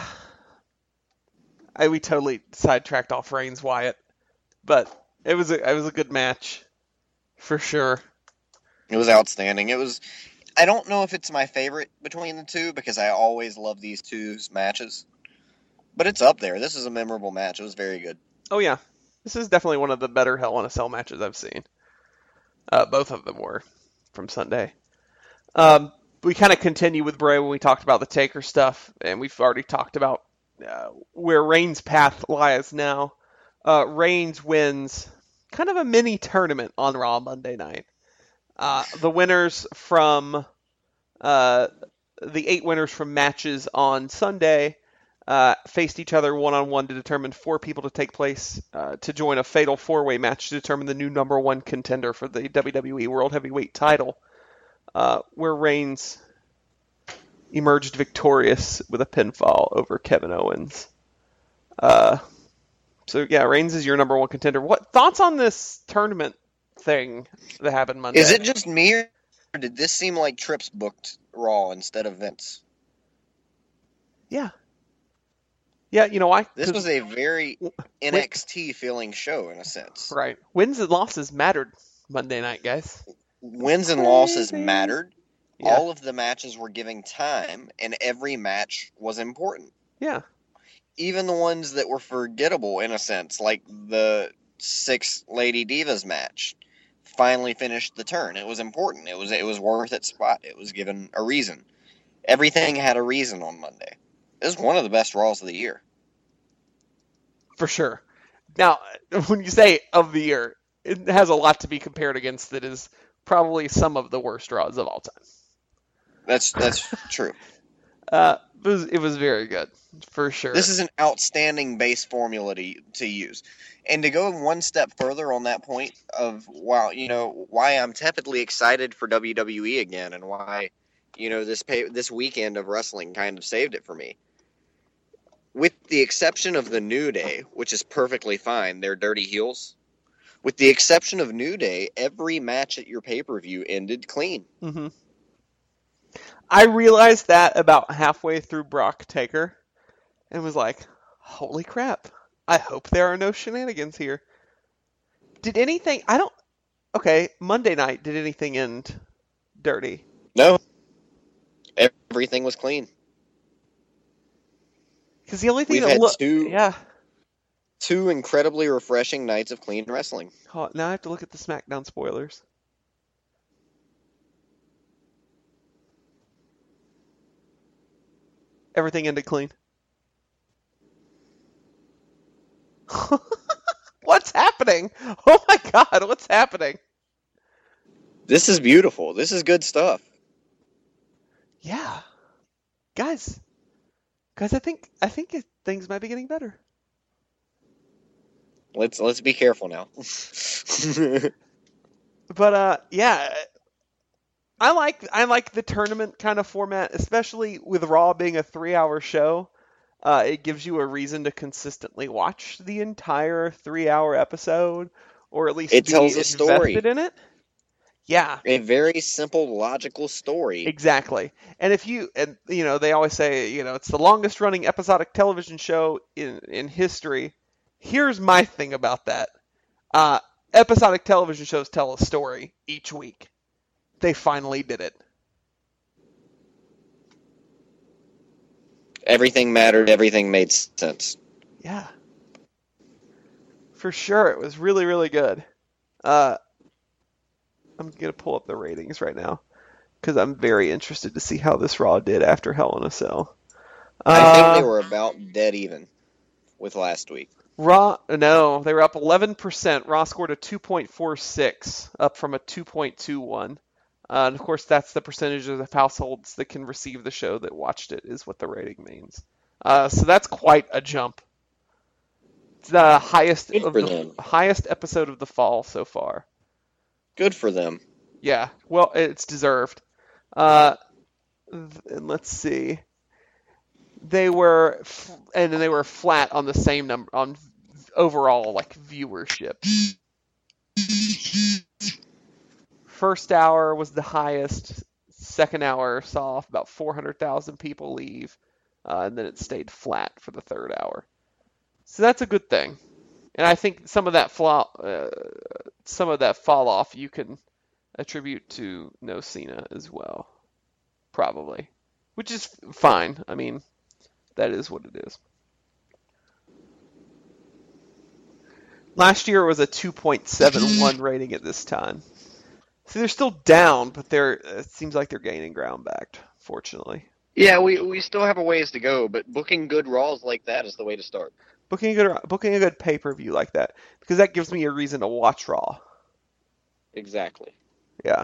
I, we totally sidetracked off Reigns Wyatt, but it was a it was a good match, for sure. It was outstanding. It was. I don't know if it's my favorite between the two because I always love these two matches, but it's up there. This is a memorable match. It was very good. Oh yeah, this is definitely one of the better Hell in a Cell matches I've seen. Uh, both of them were from Sunday. Um, we kind of continue with Bray when we talked about the Taker stuff, and we've already talked about uh, where Reigns' path lies now. Uh, Reigns wins kind of a mini tournament on Raw Monday night. Uh, the winners from uh, the eight winners from matches on Sunday uh, faced each other one-on-one to determine four people to take place uh, to join a fatal four-way match to determine the new number one contender for the W W E World Heavyweight title, uh, where Reigns emerged victorious with a pinfall over Kevin Owens. Uh, so yeah, Reigns is your number one contender. What thoughts on this tournament thing that happened Monday? Is it just me, or did this seem like Trips booked Raw instead of Vince? Yeah. Yeah, you know why? This 'Cause- was a very N X T feeling show in a sense. right. Wins and losses mattered Monday night, guys. Wins and losses Crazy. mattered. Yeah. All of the matches were giving time, and every match was important. Yeah. Even the ones that were forgettable in a sense, like the six Lady Divas match, finally finished the turn. It was important. It was it was worth its spot. It was given a reason. Everything had a reason on Monday. This is one of the best Raws of the year. For sure. Now, when you say of the year, it has a lot to be compared against that is probably some of the worst Raws of all time. That's that's true. Uh, it was, it was very good, for sure. This is an outstanding base formula to, to use. And to go one step further on that point of, wow, you know, why I'm tepidly excited for W W E again and why, you know, this pay, this weekend of wrestling kind of saved it for me. With the exception of the New Day, which is perfectly fine, they're dirty heels. With the exception of New Day, every match at your pay-per-view ended clean. hmm I realized that about halfway through Brock Taker and was like, holy crap. I hope there are no shenanigans here. Did anything, I don't, okay, Monday night, did anything end dirty? No. Everything was clean. Because the only thing We've that had looked, two- yeah. Two incredibly refreshing nights of clean wrestling. Oh, now I have to look at the SmackDown spoilers. Everything ended clean. What's happening? Oh my God, what's happening? This is beautiful. This is good stuff. Yeah, guys, guys, I think I think it, things might be getting better. Let's let's be careful now. But uh, yeah, I like I like the tournament kind of format, especially with Raw being a three-hour show. Uh, it gives you a reason to consistently watch the entire three-hour episode, or at least It be tells a story. invested in it. Yeah, A very simple, logical story. exactly. And if you and you know they always say you know it's the longest running episodic television show in in history. Here's my thing about that. Uh, episodic television shows tell a story each week. They finally did it. Everything mattered. Everything made sense. Yeah. For sure, it was really, really good. Uh, I'm going to pull up the ratings right now because I'm very interested to see how this Raw did after Hell in a Cell. I think Uh, they were about dead even with last week. Raw, no, they were up eleven percent. Raw scored a two point four six, up from a two point two one. Uh, and of course, that's the percentage of households that can receive the show that watched it, is what the rating means. Uh, so that's quite a jump. It's the highest Good of for the them. highest episode of the fall so far. Good for them. Yeah, well, it's deserved. Uh, th- and let's see. They were, f- and they were flat on the same number on overall like viewership. First hour was the highest. Second hour saw about four hundred thousand people leave, uh, and then it stayed flat for the third hour. So that's a good thing. And I think some of that flaw, uh, some of that fall off you can attribute to No Cena as well, probably, which is fine. I mean, that is what it is. Last year it was a two point seven one rating at this time. So they're still down, but they're it seems like they're gaining ground back, fortunately. Yeah, we we still have a ways to go, but booking good Raws like that is the way to start. Booking a good booking a good pay-per-view like that, because that gives me a reason to watch Raw. Exactly. Yeah.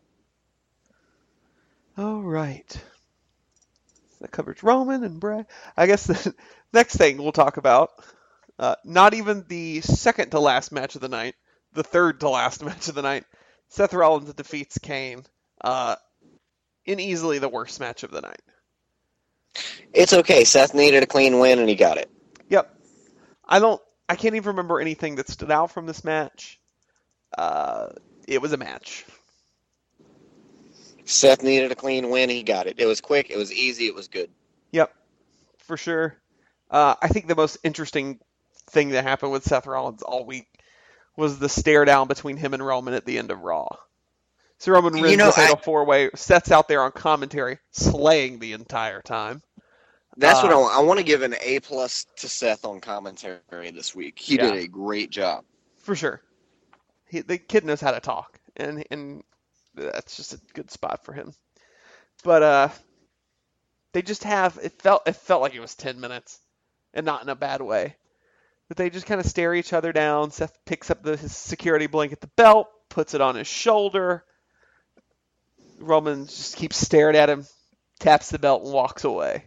All right. That covers Roman and Bray. I guess the next thing we'll talk about, uh, not even the second to last match of the night, the third to last match of the night, Seth Rollins defeats Kane uh, in easily the worst match of the night. It's okay. Seth needed a clean win, and he got it. Yep. I don't. I can't even remember anything that stood out from this match. Uh, it was a match. Seth needed a clean win. He got it. It was quick. It was easy. It was good. Yep, for sure. Uh, I think the most interesting thing that happened with Seth Rollins all week was the stare down between him and Roman at the end of Raw. So Roman wins You know, the fatal I- four-way, Seth's out there on commentary, slaying the entire time. That's Uh, what I want. I want to give an A plus to Seth on commentary this week. He Yeah. did a great job. For sure. He, the kid knows how to talk, and and that's just a good spot for him. But uh, they just have it felt it felt like it was ten minutes, and not in a bad way. But they just kind of stare each other down. Seth picks up the, his security blanket, the belt, puts it on his shoulder. Roman just keeps staring at him, taps the belt, and walks away.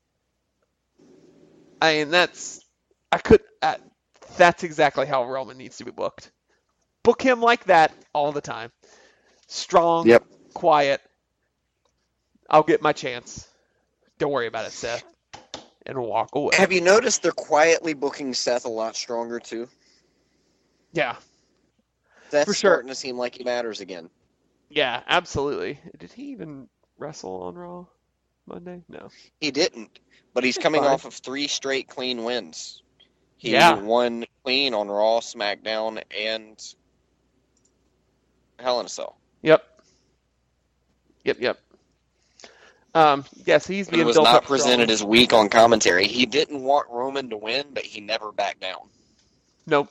I mean, that's I could. Uh, that's exactly how Roman needs to be booked. Book him like that all the time. Strong, Yep. quiet. I'll get my chance. Don't worry about it, Seth. And walk away. Have you noticed they're quietly booking Seth a lot stronger too? Yeah, Seth's For sure. starting to seem like he matters again. yeah, absolutely. Did he even wrestle on Raw Monday? No. He didn't, but he's That's coming fine. off of three straight clean wins. He Yeah. won clean on Raw, SmackDown, and Hell in a Cell. Yep. Yep, yep. Um, yeah, so he's He being was built not up presented strong. as weak on commentary. He didn't want Roman to win, but he never backed down. Nope.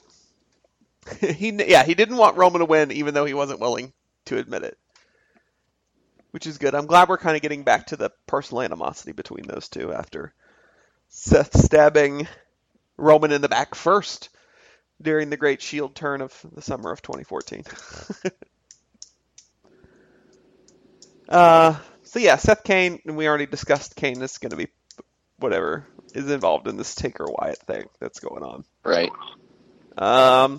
he yeah, he didn't want Roman to win, even though he wasn't willing to admit it. which is good. I'm glad we're kind of getting back to the personal animosity between those two after Seth stabbing Roman in the back first during the Great Shield turn of the summer of twenty fourteen. uh, so yeah, Seth Kane, and we already discussed Kane is going to be whatever is involved in this Taker Wyatt thing that's going on. Right. Um,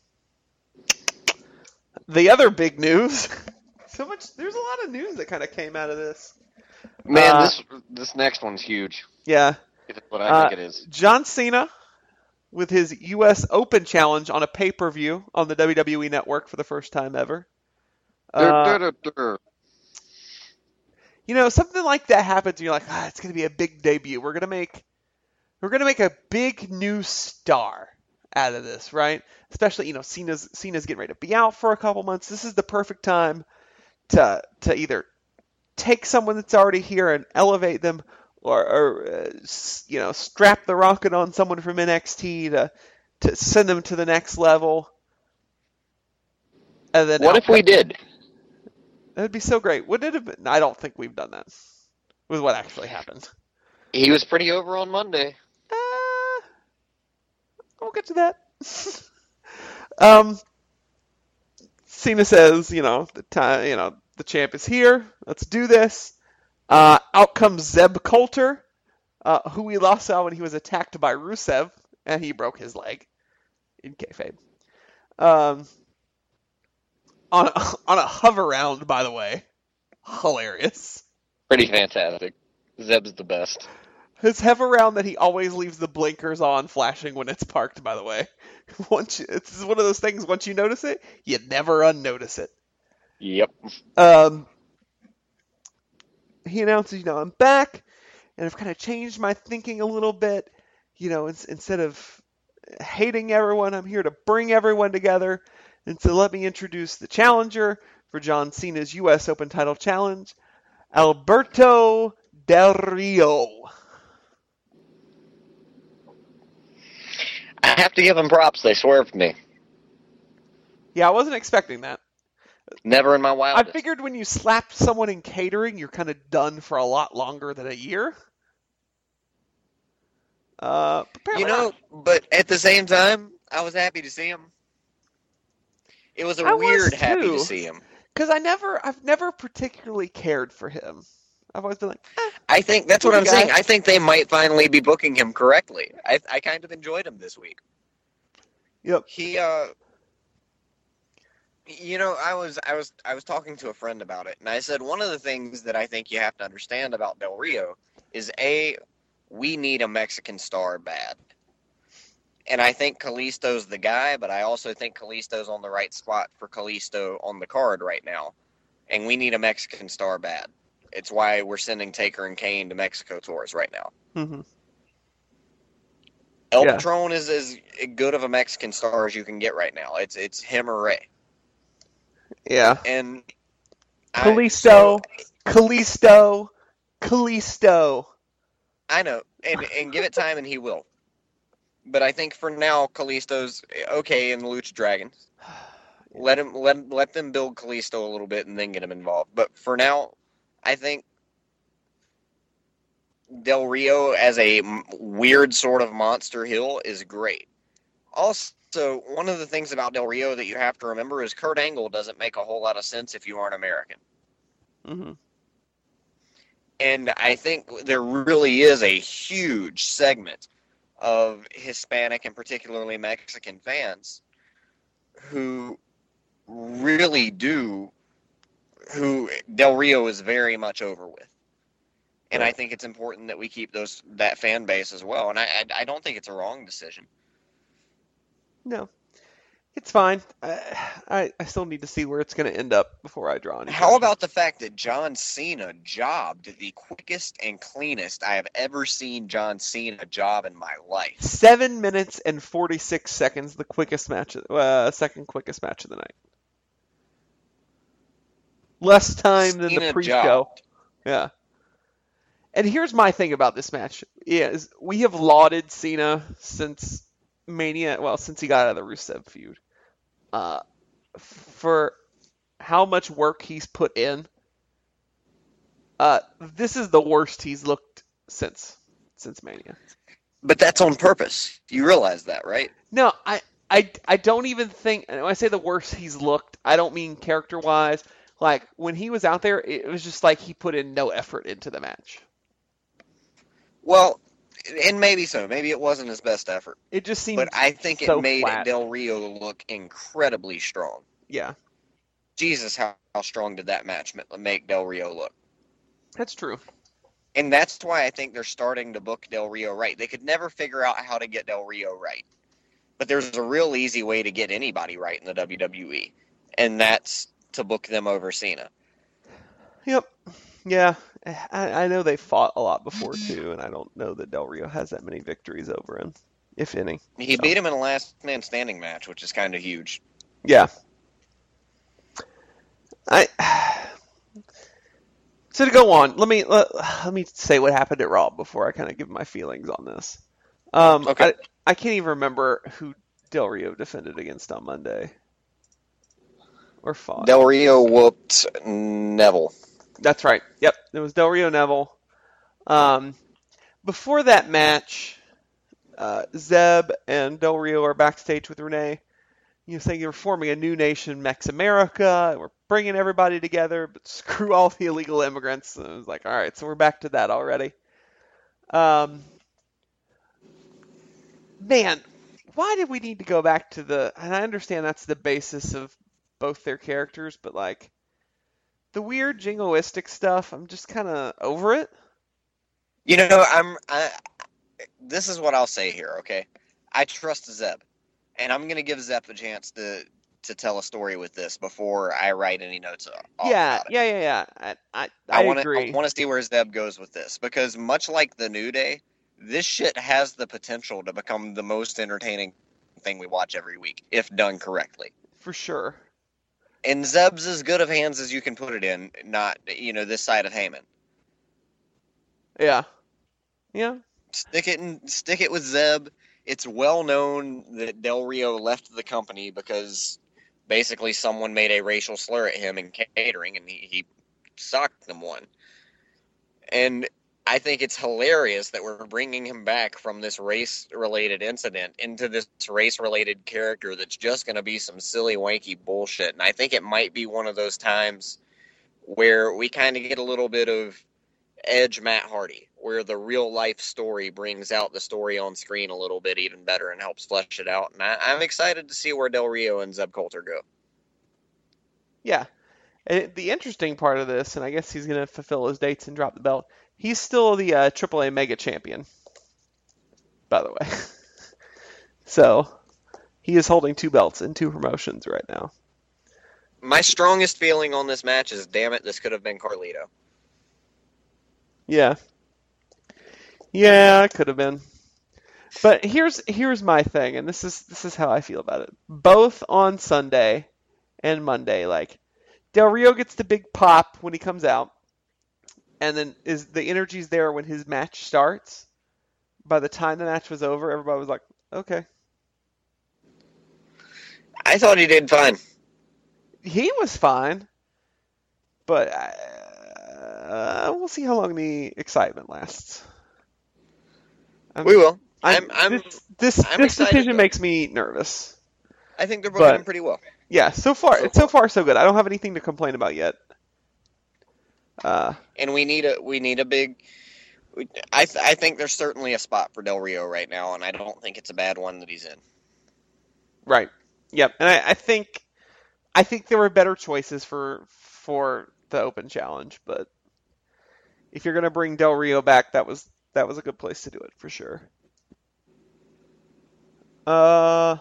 the other big news, so much, there's a lot of news that kind of came out of this. Man, Uh, this this next one's huge. Yeah. If it's what I Uh, think it is. John Cena with his U S Open challenge on a pay-per-view on the W W E Network for the first time ever. Uh, Dur, dur, dur, dur. you know, something like that happens, and you're like, ah, it's going to be a big debut. We're going to make, we're going to make a big new star out of this, right? Especially, you know, Cena's Cena's getting ready to be out for a couple months. This is the perfect time to to either take someone that's already here and elevate them, or, or uh, s- you know, strap the rocket on someone from N X T to to send them to the next level. And then What if we did? That'd be so great. Would it have been? I don't think we've done that with what actually happened. He was pretty over on Monday. Uh, we'll get to that. um, Cena says, you know, the time, you know, the champ is here. Let's do this. Uh, out comes Zeb Coulter, uh, who we lost out when he was attacked by Rusev, and he broke his leg in kayfabe. Um, on a, on a hover round, by the way, hilarious. Pretty fantastic. Zeb's the best. His hover round that he always leaves the blinkers on flashing when it's parked, by the way. Once you, it's one of those things, once you notice it, you never unnotice it. Yep. Um, he announces, you know, I'm back, and I've kind of changed my thinking a little bit. You know, ins- instead of hating everyone, I'm here to bring everyone together. And so let me introduce the challenger for John Cena's U S Open title challenge, Alberto Del Rio. I have to give them props. They swerved me. Yeah, I wasn't expecting that. Never in my I wildest. figured when you slap someone in catering, you're kind of done for a lot longer than a year. Uh, You know, but at the same time, I was happy to see him. It was a I was weird happy too. to see him. because I never, I've never particularly cared for him. I've always been like, eh, I think that's what Good I'm guy. saying. I think they might finally be booking him correctly. I I kind of enjoyed him this week. yep, He uh you know, I was I was I was talking to a friend about it, and I said one of the things that I think you have to understand about Del Rio is A, we need a Mexican star bad. And I think Kalisto's the guy, but I also think Kalisto's on the right spot for Kalisto on the card right now. And we need a Mexican star bad. It's why we're sending Taker and Kane to Mexico tours right now. hmm El Yeah. Patron is as good of a Mexican star as you can get right now. It's it's him or Ray. yeah. And I, Kalisto, so- Kalisto, Kalisto. I know, and and give it time, and he will. But I think for now, Kalisto's okay in the Lucha Dragons. Let him let let them build Kalisto a little bit, and then get him involved. But for now, I think Del Rio as a m- weird sort of monster heel is great. Also, one of the things about Del Rio that you have to remember is Kurt Angle doesn't make a whole lot of sense if you aren't American. hmm And I think there really is a huge segment of Hispanic and particularly Mexican fans who really do, who Del Rio is very much over with. And I Right. think it's important that we keep those that fan base as well. And I, I, I don't think it's a wrong decision. No, it's fine. I, I, I still need to see where it's going to end up before I draw any. How about the fact that John Cena jobbed the quickest and cleanest I have ever seen John Cena job in my life? seven minutes and forty-six seconds, the quickest match, uh, second quickest match of the night. Less time than the Cena pre-show. jobbed. Yeah. And here's my thing about this match: is we have lauded Cena since Mania, well, since he got out of the Rusev feud, uh, for how much work he's put in Uh, this is the worst he's looked since since Mania. But that's on purpose. You realize that, right? No, I, I, I don't even think, and when I say the worst he's looked, I don't mean character-wise. Like, when he was out there, it was just like he put in no effort into the match. Well, and maybe so. Maybe it wasn't his best effort. It just seemed But I think so it made flat. Del Rio look incredibly strong. Yeah, Jesus, how, how strong did that match ma- make Del Rio look? that's true. And that's why I think they're starting to book Del Rio right. They could never figure out how to get Del Rio right. But there's a real easy way to get anybody right in the W W E. And that's to book them over Cena. Yep. Yeah, I, I know they fought a lot before, too, and I don't know that Del Rio has that many victories over him, if any. He So, beat him in a last man standing match, which is kind of huge. yeah. I... So to go on, let me let, let me say what happened at Raw before I kind of give my feelings on this. Um, Okay. I, I can't even remember who Del Rio defended against on Monday. Or fought. Del Rio whooped Neville. That's right. Yep, it was Del Rio Neville. Um, before that match, uh, Zeb and Del Rio are backstage with Renee. You know, saying you're forming a new nation, Mex America, and we're bringing everybody together, but screw all the illegal immigrants. And I was like, all right, so we're back to that already. Um, man, why did we need to go back to the? And I understand that's the basis of both their characters, but like the weird jingoistic stuff, I'm just kind of over it. You know, I'm. I, this is what I'll say here. Okay, I trust Zeb, and I'm gonna give Zeb a chance to to tell a story with this before I write any notes off Yeah, about it. yeah, yeah, yeah. I, I, I I want to. agree. I want to see where Zeb goes with this because much like the New Day, this shit has the potential to become the most entertaining thing we watch every week if done correctly. For sure. And Zeb's as good of hands as you can put it in, not, you know, this side of Heyman. Yeah. Yeah. Stick it in, stick it with Zeb. It's well known that Del Rio left the company because basically someone made a racial slur at him in catering and he, he socked them one. And I think it's hilarious that we're bringing him back from this race-related incident into this race-related character that's just going to be some silly, wanky bullshit. And I think it might be one of those times where we kind of get a little bit of Edge Matt Hardy, where the real-life story brings out the story on screen a little bit even better and helps flesh it out. And I, I'm excited to see where Del Rio and Zeb Coulter go. Yeah. And the interesting part of this, and I guess he's going to fulfill his dates and drop the belt, he's still the uh, triple A Mega Champion, by the way. So, he is holding two belts in two promotions right now. My strongest feeling on this match is, damn it, this could have been Carlito. Yeah. Yeah, it could have been. But here's here's my thing, and this is this is how I feel about it. Both on Sunday and Monday, like Del Rio gets the big pop when he comes out, and then is the energy's there when his match starts. By the time the match was over, everybody was like, "Okay." I thought he did fine. He was fine, but uh, we'll see how long the excitement lasts. I'm, We will. I'm, I'm, I'm, this this, I'm this excited, decision though. makes me nervous. I think they're booking but- him pretty well. Yeah, so far, So it's so far so good. I don't have anything to complain about yet. Uh, And we need a we need a big. we- I th- I think there's certainly a spot for Del Rio right now, and I don't think it's a bad one that he's in. right. Yep. And I, I think I think there were better choices for for the Open Challenge, but if you're gonna bring Del Rio back, that was that was a good place to do it for sure. Uh,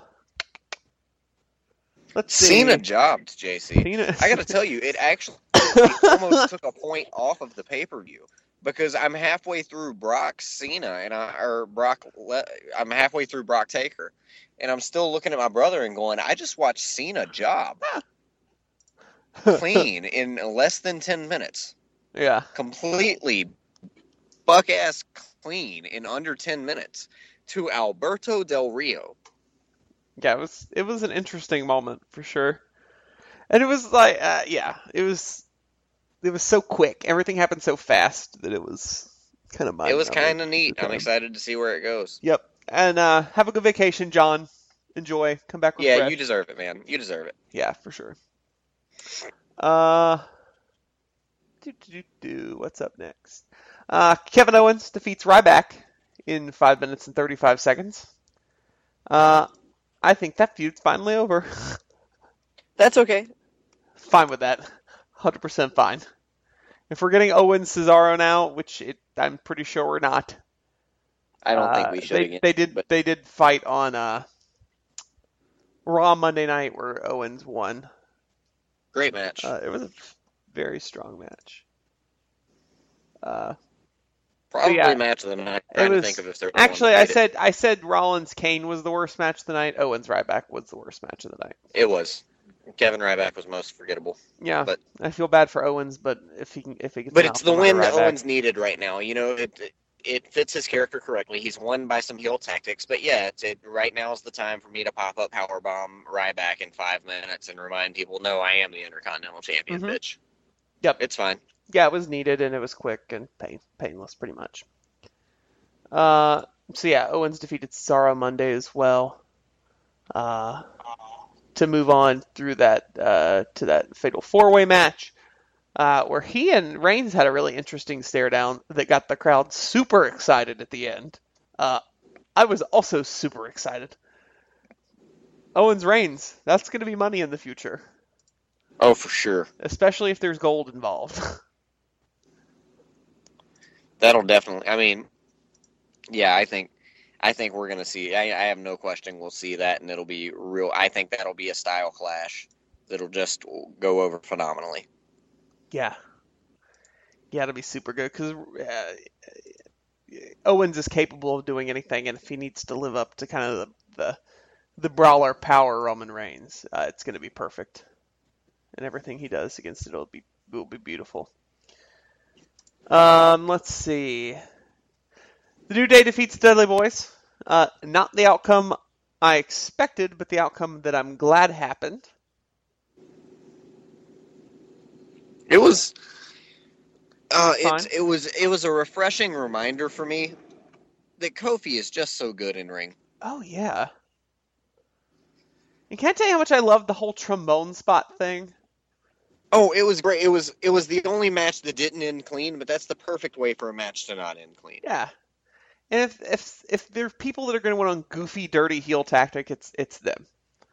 let's see. Cena jobbed, J C. Cena- I got to tell you, it actually almost took a point off of the pay per view because I'm halfway through Brock Cena and I or Brock. Le- I'm halfway through Brock Taker, and I'm still looking at my brother and going, I just watched Cena job clean in less than ten minutes, Yeah. completely buck ass clean in under ten minutes to Alberto Del Rio. Yeah, it was it was an interesting moment for sure, and it was like, uh, yeah, it was it was so quick. Everything happened so fast that it was kind of mind. It was kind of neat. I'm excited to see where it goes. Yep. And uh, have a good vacation, John. Enjoy. Come back refreshed. Yeah, you deserve it, man. You deserve it. Yeah, for sure. Uh, do, do, do, do. What's up next? Uh, Kevin Owens defeats Ryback in five minutes and thirty-five seconds. Uh, I think that feud's finally over. That's okay. Fine with that. one hundred percent fine. If we're getting Owens Cesaro now, which it, I'm pretty sure we're not. I don't uh, think we should they, again. They did. But... They did fight on uh, Raw Monday night where Owens won. Great match. Uh, it was a very strong match. Uh, Probably yeah, match of the night. I'm trying was, to think of if there actually, I said it. I said Rollins Kane was the worst match of the night. Owens Ryback was the worst match of the night. It was. Kevin Ryback was most forgettable. Yeah, but I feel bad for Owens, but if he can, if he gets, but it's the win that Ryback. Owens needed right now. You know, it it fits his character correctly. He's won by some heel tactics, but yeah, it's, it right now is the time for me to pop up powerbomb Ryback in five minutes and remind people, no, I am the Intercontinental Champion, mm-hmm. bitch. Yep, it's fine. Yeah, it was needed and it was quick and pain painless, pretty much. Uh, so yeah, Owens defeated Cesaro Monday as well. Uh, to move on through that uh, to that fatal four-way match, uh, where he and Reigns had a really interesting stare down that got the crowd super excited at the end. Uh, I was also super excited. Owens Reigns, that's going to be money in the future. Oh, for sure. Especially if there's gold involved. That'll definitely. I mean. Yeah, I think I think we're going to see, I, I have no question we'll see that, and it'll be real. I think that'll be a style clash that'll just go over phenomenally. Yeah. Yeah, it'll be super good, because uh, Owens is capable of doing anything, and if he needs to live up to kind of the the, the brawler power Roman Reigns, uh, it's going to be perfect. And everything he does against it will be, will be beautiful. Um, let's see. The New Day defeats the Dudley Boys. Uh, not the outcome I expected, but the outcome that I'm glad happened. It was, uh, it, it was, it was a refreshing reminder for me that Kofi is just so good in ring. Oh yeah. And can't I tell you how much I loved the whole trombone spot thing. Oh, it was great. It was, it was the only match that didn't end clean, but that's the perfect way for a match to not end clean. Yeah. And if if if there are people that are going to win on goofy, dirty heel tactic, it's it's them.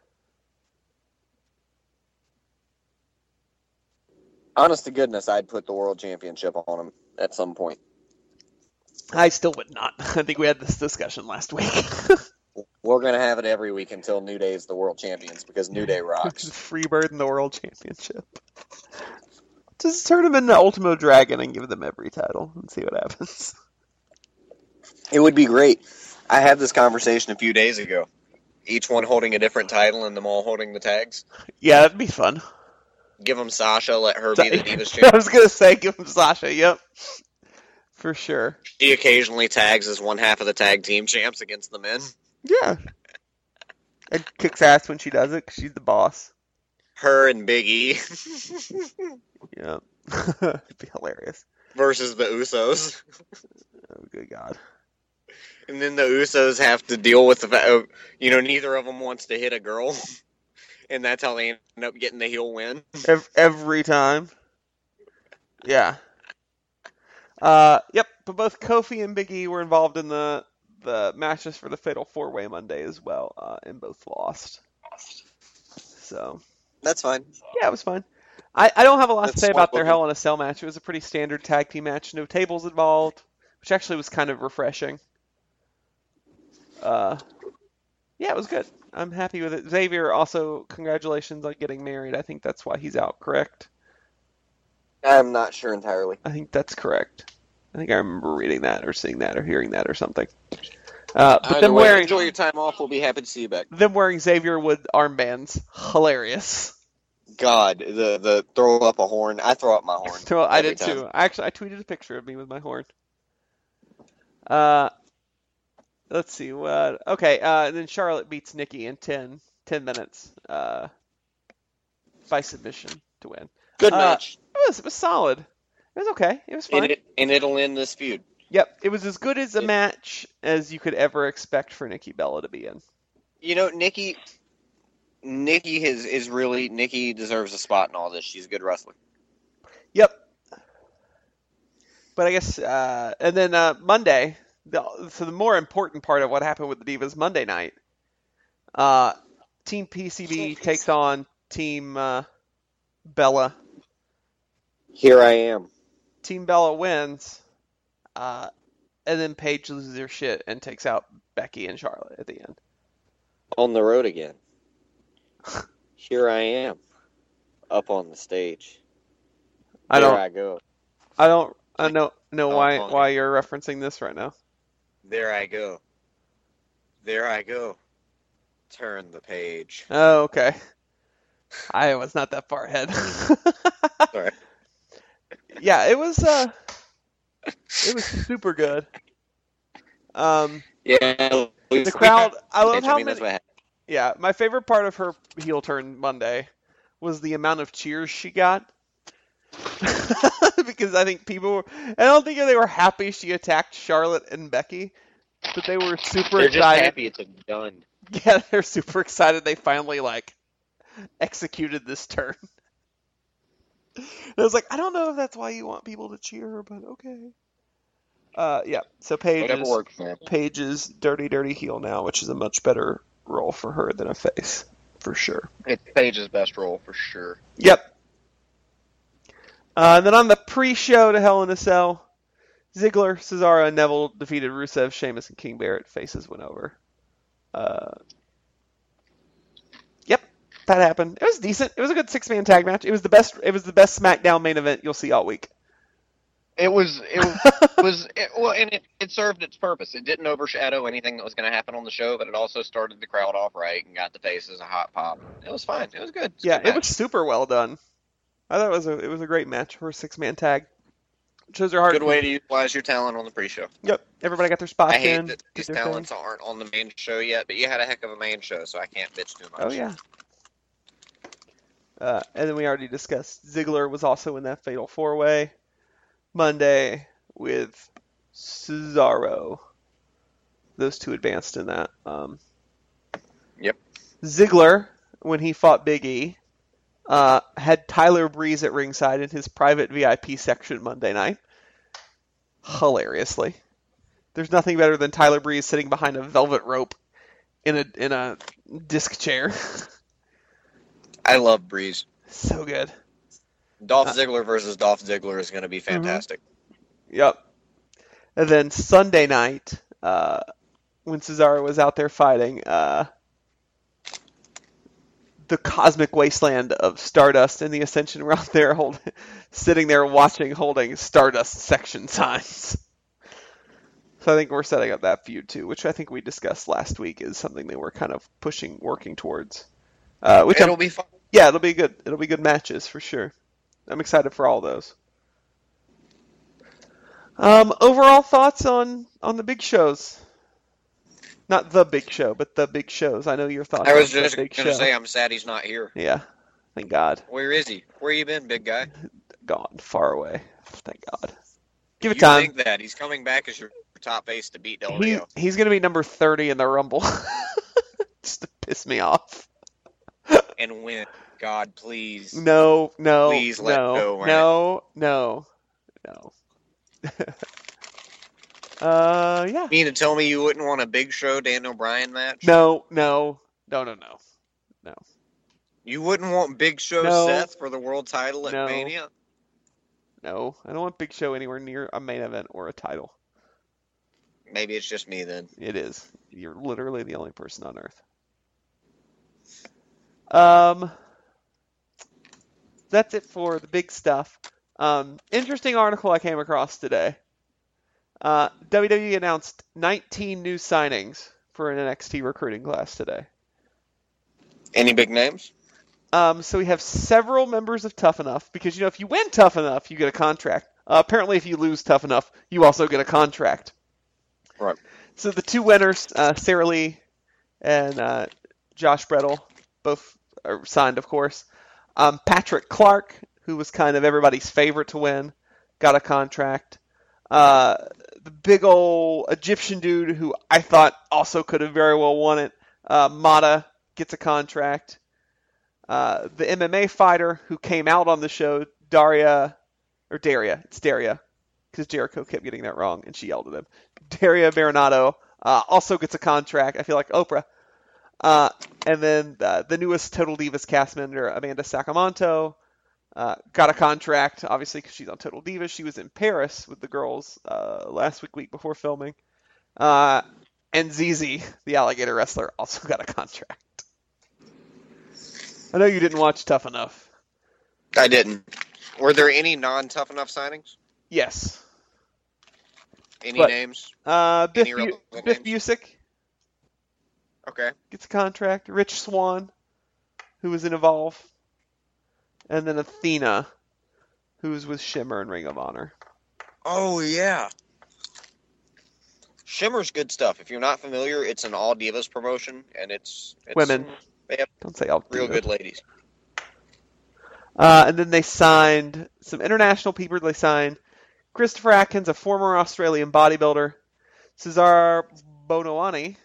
Honest to goodness, I'd put the world championship on him at some point. I still would not. I think we had this discussion last week. We're going to have it every week until New Day is the world champions, because New Day rocks. Freebird in the world championship. Just turn them into Ultimo Dragon and give them every title and see what happens. It would be great. I had this conversation a few days ago. Each one holding a different title and them all holding the tags. Yeah, that'd be fun. Give them Sasha, let her be the Divas I champion. was going to say give them Sasha, yep. For sure. She occasionally tags as one half of the tag team champs against the men. Yeah. And kicks ass when she does it, because she's the boss. Her and Big E. Yeah. It'd be hilarious. Versus the Usos. Oh, good God. And then the Usos have to deal with the fact, you know, neither of them wants to hit a girl. And that's how they end up getting the heel win. Every time. Yeah. Uh, yep, but both Kofi and Big E were involved in the, the matches for the Fatal four-Way Monday as well, uh, and both lost. So. That's fine. Yeah, it was fine. I, I don't have a lot That's to say about their swell. Hell in a Cell match. It was a pretty standard tag team match. No tables involved, which actually was kind of refreshing. Uh, yeah, it was good. I'm happy with it. Xavier, also, congratulations on getting married. I think that's why he's out, correct? I'm not sure entirely. I think that's correct. I think I remember reading that or seeing that or hearing that or something. Uh, but Either them way, wearing enjoy your time off. We'll be happy to see you back. them wearing Xavier Wood armbands, hilarious. God, the the throw up a horn. I throw up my horn. So I every did time. too. Actually, I tweeted a picture of me with my horn. Uh, let's see. What? Okay. Uh, and then Charlotte beats Nikki in ten, ten minutes. Uh, by submission to win. Good Uh, match. It was, it was solid. It was okay. It was fine. And, it, and it'll end this feud. Yep, it was as good as a It- match as you could ever expect for Nikki Bella to be in. You know, Nikki, Nikki is, is really, Nikki deserves a spot in all this. She's a good wrestler. Yep. But I guess, uh, and then uh, Monday, the, so the more important part of what happened with the Divas Monday night, uh, Team P C B takes on Team uh, Bella. Here I am. Team Bella wins, uh, and then Paige loses her shit and takes out Becky and Charlotte at the end. On the road again. Here I am. Up on the stage. I There don't, I go. I don't, I know, know Oh, why, funny. why you're referencing this right now. There I go. There I go. Turn the page. Oh, okay. I was not that far ahead. Sorry. Yeah, it was, uh, it was super good. Um, Yeah. the crowd, I love how I mean, that's many, what happened. yeah, my favorite part of her heel turn Monday was the amount of cheers she got. Because I think people were, I don't think they were happy she attacked Charlotte and Becky, but they were super They're just excited. happy it's done. Yeah, they're super excited they finally, like, executed this turn. And I was like, I don't know if that's why you want people to cheer, but okay. Uh, yeah, so Paige Whatever is, works, man. Paige is dirty, dirty heel now, which is a much better role for her than a face, for sure. It's Paige's best role for sure. Yep. Uh, and then on the pre-show to Hell in a Cell, Ziggler, Cesaro, and Neville defeated Rusev, Sheamus, and King Barrett. Faces went over. Uh, yep, that happened. It was decent. It was a good six-man tag match. It was the best. It was the best SmackDown main event you'll see all week. It was it was it, well, and it, it served its purpose. It didn't overshadow anything that was going to happen on the show, but it also started the crowd off right and got the faces a hot pop. It was fine. It was good. It was a Yeah, good it was match. super well done. I thought it was a it was a great match for a six-man tag. Shows her heart. Good way to utilize your talent on the pre-show. Yep, everybody got their spots I hate in. that did these their thing. talents aren't on the main show yet, but you had a heck of a main show, so I can't bitch too much. Oh yeah. Uh, and then we already discussed Ziggler was also in that Fatal Four Way Monday with Cesaro. Those two advanced in that. Um, Yep. Ziggler, when he fought Big E, uh, had Tyler Breeze at ringside in his private V I P section Monday night. Hilariously, there's nothing better than Tyler Breeze sitting behind a velvet rope in a in a disc chair. I love Breeze. So good. Dolph Uh, Ziggler versus Dolph Ziggler is going to be fantastic. Yep. And then Sunday night, uh, when Cesaro was out there fighting, uh, the cosmic wasteland of Stardust and the Ascension were out there hold, sitting there watching, holding Stardust section signs. So I think we're setting up that feud too, which I think we discussed last week is something they were kind of pushing, working towards. Uh, which It'll I'm- be fun. yeah, it'll be good. It'll be good matches for sure. I'm excited for all those. Um, overall thoughts on on the big shows? Not the big show, but the big shows. I know your thoughts. I was on the just going big to show. say I'm sad he's not here. Yeah, thank God, Where is he? Where you been, big guy? gone far away. Thank God. Give it you time. think that he's coming back as your top ace to beat Del He Rio? he's gonna be number thirty in the Rumble, just to piss me off. And win. God, please. No, no, Please let no, go, Ryan. no, no, no. uh, yeah. You mean to tell me you wouldn't want a Big Show Daniel Bryan match? No, no, no, no, no. You wouldn't want Big Show No. Seth for the world title at No. Mania? No, I don't want Big Show anywhere near a main event or a title. Maybe it's just me then. It is. You're literally the only person on earth. Um, that's it for the big stuff. Um, interesting article I came across today. Uh, W W E announced nineteen new signings for an N X T recruiting class today. Any big names? Um, so we have several members of Tough Enough, because, you know, if you win Tough Enough, you get a contract. Uh, apparently, if you lose Tough Enough, you also get a contract. Right. So the two winners, uh, Sarah Lee and uh, Josh Brettel, both are signed, of course. Um, Patrick Clark who was kind of everybody's favorite to win, got a contract. Uh, the big old Egyptian dude who I thought also could have very well won it, uh, Mata, gets a contract. Uh, the M M A fighter who came out on the show, Daria, or Daria, it's Daria, because Jericho kept getting that wrong and she yelled at him. Daria Baronato uh, also gets a contract. I feel like Oprah. Uh, and then uh, the newest Total Divas cast member, Amanda Sacramento, uh, got a contract, obviously, because she's on Total Divas. She was in Paris with the girls uh, last week, week before filming. Uh, and Z Z, the alligator wrestler, also got a contract. I know you didn't watch Tough Enough. I didn't. Were there any non-Tough Enough signings? Yes. Any But, names? Uh, Biff, Any Bu- relevant Biff names? Busick Okay. gets a contract. Rich Swann, who was in Evolve. And then Athena, who was with Shimmer and Ring of Honor. Oh, yeah. Shimmer's good stuff. If you're not familiar, it's an All Divas promotion, and it's, it's Women. They have Don't say all real good ladies. Uh, and then they signed some international people. They signed Christopher Atkins, a former Australian bodybuilder. Cesar Bonoani.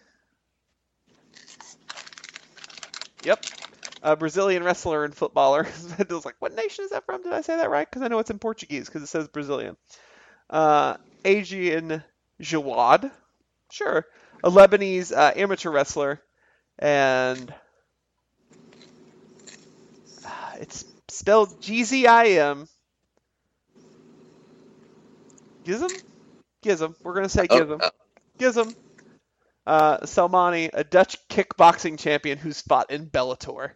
Yep. A Brazilian wrestler and footballer. I was like, what nation is that from? Did I say that right? Because I know it's in Portuguese because it says Brazilian. Uh, Adrian Jawad. Sure. A Lebanese uh, amateur wrestler. And uh, it's spelled G Z I M. Gizem? Gizem. We're going to say Gizem. Oh, uh, Gizem. Uh, Salmani, a Dutch kickboxing champion who's fought in Bellator.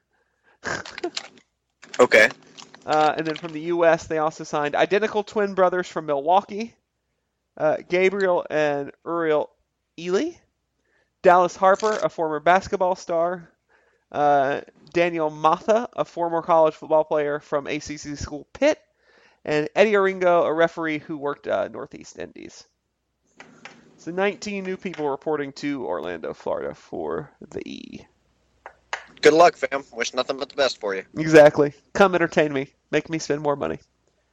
okay. Uh, and then from the U S, they also signed identical twin brothers from Milwaukee, uh, Gabriel and Uriel Ely. Dallas Harper, a former basketball star. Uh, Daniel Matha, a former college football player from A C C school Pitt. And Eddie Oringo, a referee who worked uh, Northeast Indies. So nineteen new people reporting to Orlando, Florida for the E. Good luck, fam. Wish nothing but the best for you. Exactly. Come entertain me. Make me spend more money.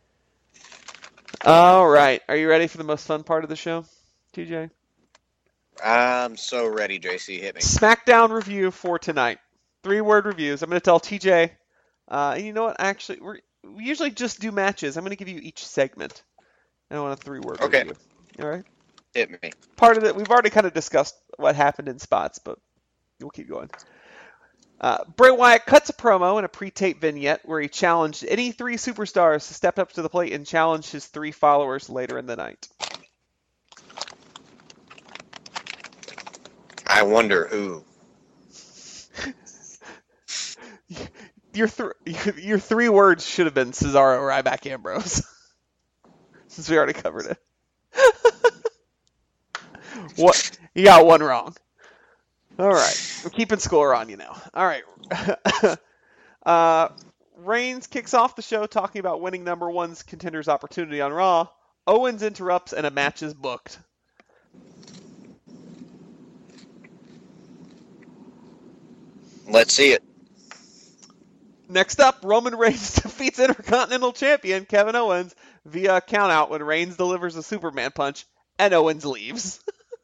All right. Are you ready for the most fun part of the show, T J? I'm so ready, J C. Hit me. SmackDown review for tonight. Three-word reviews. I'm going to tell T J. Uh, and you know what? Actually, we're, we usually just do matches. I'm going to give you each segment. And I want a three-word Okay. review. All right? Hit me. Part of it, we've already kind of discussed what happened in spots, but we'll keep going. Uh, Bray Wyatt cuts a promo in a pre-tape vignette where he challenged any three superstars to step up to the plate and challenge his three followers later in the night. I wonder who. Your, th- your, your three words should have been Cesaro, Ryback, Ambrose. Since we already covered it. What? You got one wrong. All right. We're keeping score on you now. All right. uh, Reigns kicks off the show talking about winning number one's contender's opportunity on Raw. Owens interrupts and a match is booked. Let's see it. Next up, Roman Reigns defeats Intercontinental Champion Kevin Owens via a countout when Reigns delivers a Superman punch and Owens leaves.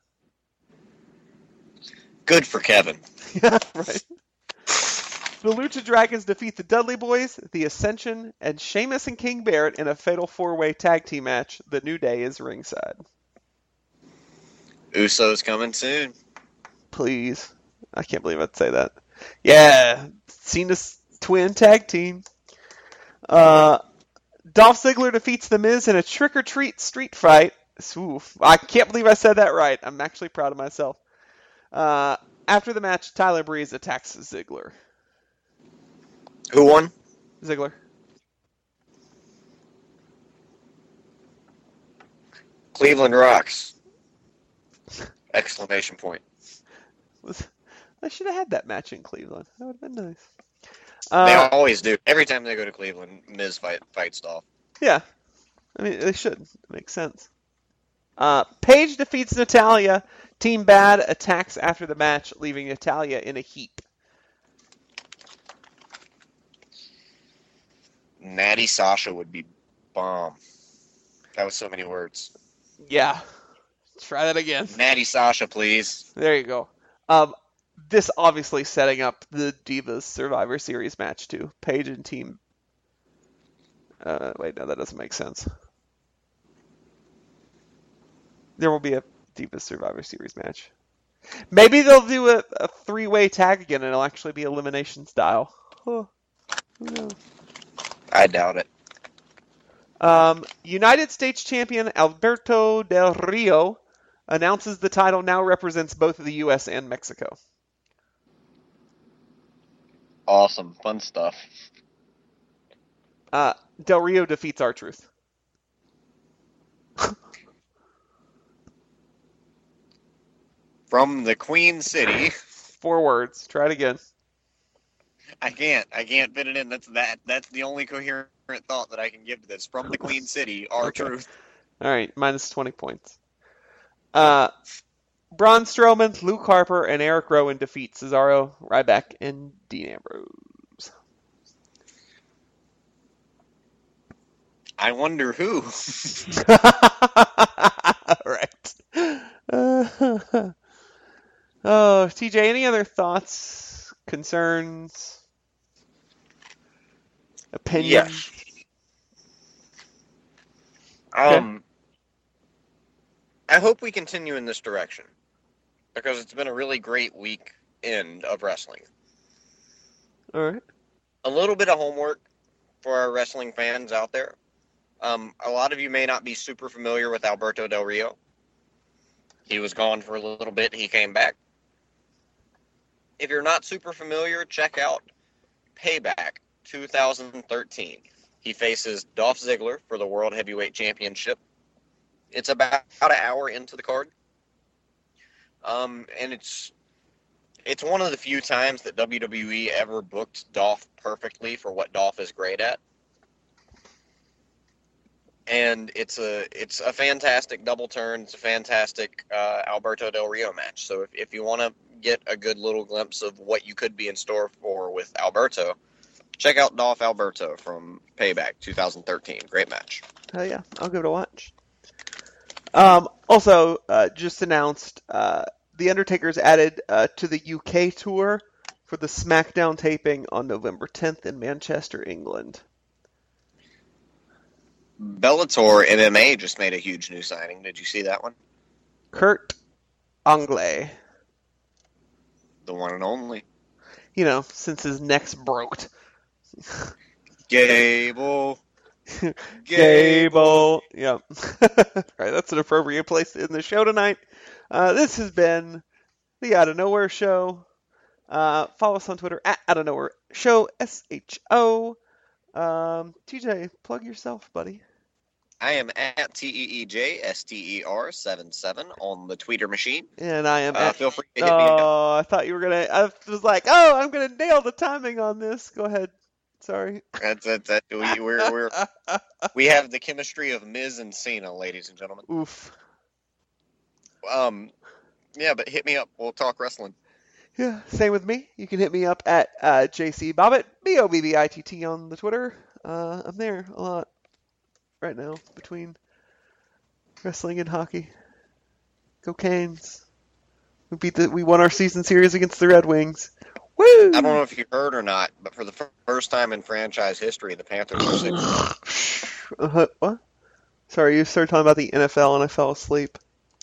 Good for Kevin. Yeah, right. The Lucha Dragons defeat the Dudley Boys, the Ascension, and Sheamus and King Barrett in a fatal four-way tag team match. The New Day is ringside. Usos coming soon. Please. I can't believe I'd say that. Yeah, Cena's twin tag team. Uh, Dolph Ziggler defeats The Miz in a trick-or-treat street fight. Ooh, I can't believe I said that right. I'm actually proud of myself. Uh, after the match, Tyler Breeze attacks Ziggler. Who won? Ziggler. Cleveland rocks. Exclamation point. I should have had that match in Cleveland. That would have been nice. They Uh, always do. Every time they go to Cleveland, Miz fight fights Dolph. yeah. I mean, they should. It makes sense. Uh, Paige defeats Natalya. Team Bad attacks after the match, leaving Natalya in a heap. Natty Sasha would be bomb. That was so many words. Yeah. Try that again. Natty Sasha, please. There you go. Um, this obviously setting up the Divas Survivor Series match too. Paige and Team. Uh, wait, no, that doesn't make sense. There will be a Divas Survivor Series match. Maybe they'll do a, a three-way tag again, and it'll actually be elimination style. Huh. Who knows? I doubt it. Um, United States champion Alberto Del Rio announces the title now represents both the U S and Mexico. Awesome. Fun stuff. Uh, Del Rio defeats R-Truth. From the Queen City. Four words. Try it again. I can't. I can't fit it in. That's that. That's the only coherent thought that I can give to this. From the Queen City, R-Truth. All right, minus twenty points. Uh, Braun Strowman, Luke Harper, and Eric Rowan defeat Cesaro, Ryback, and Dean Ambrose. I wonder who. All right. Uh, oh, T J, any other thoughts, concerns, opinions? Yeah. Um, I hope we continue in this direction because it's been a really great week end of wrestling. All right. A little bit of homework for our wrestling fans out there. Um, a lot of you may not be super familiar with Alberto Del Rio. He was gone for a little bit. He came back. If you're not super familiar, check out Payback two thousand thirteen. He faces Dolph Ziggler for the World Heavyweight Championship. It's about an hour into the card. Um, and it's it's one of the few times that W W E ever booked Dolph perfectly for what Dolph is great at. And it's a it's a fantastic double turn. It's a fantastic uh, Alberto Del Rio match. So if, if you want to get a good little glimpse of what you could be in store for with Alberto, check out Dolph Alberto from Payback two thousand thirteen. Great match. Oh yeah, I'll give it a watch. Um, also, uh, just announced uh, The Undertaker's added uh, to the U K tour for the SmackDown taping on November tenth in Manchester, England. Bellator M M A just made a huge new signing. Did you see that one? Kurt Angle. The one and only. You know, since his neck's broke. Gable. Gable. Yep. All right, that's an appropriate place to end the show tonight. Uh, this has been the Out of Nowhere Show. Uh, follow us on Twitter at Out of Nowhere Show, S H O. Um, T J, plug yourself, buddy. I am at T E E J S T E R seven seven on the Tweeter machine. And I am uh, at... Feel free to hit me up. Oh, I thought you were going to... I was like, oh, I'm going to nail the timing on this. Go ahead. Sorry. That's, that's, that. We, we're, we're, we have the chemistry of Miz and Cena, ladies and gentlemen. Oof. Um, yeah, but hit me up. We'll talk wrestling. Yeah, same with me. You can hit me up at uh, J C Bobbitt, B O B B I T T on the Twitter. Uh, I'm there a lot right now between wrestling and hockey. Go Canes. We beat the, we won our season series against the Red Wings. Woo! I don't know if you heard or not, but for the f- first time in franchise history, the Panthers are six. uh, what? Sorry, you started talking about the N F L and I fell asleep.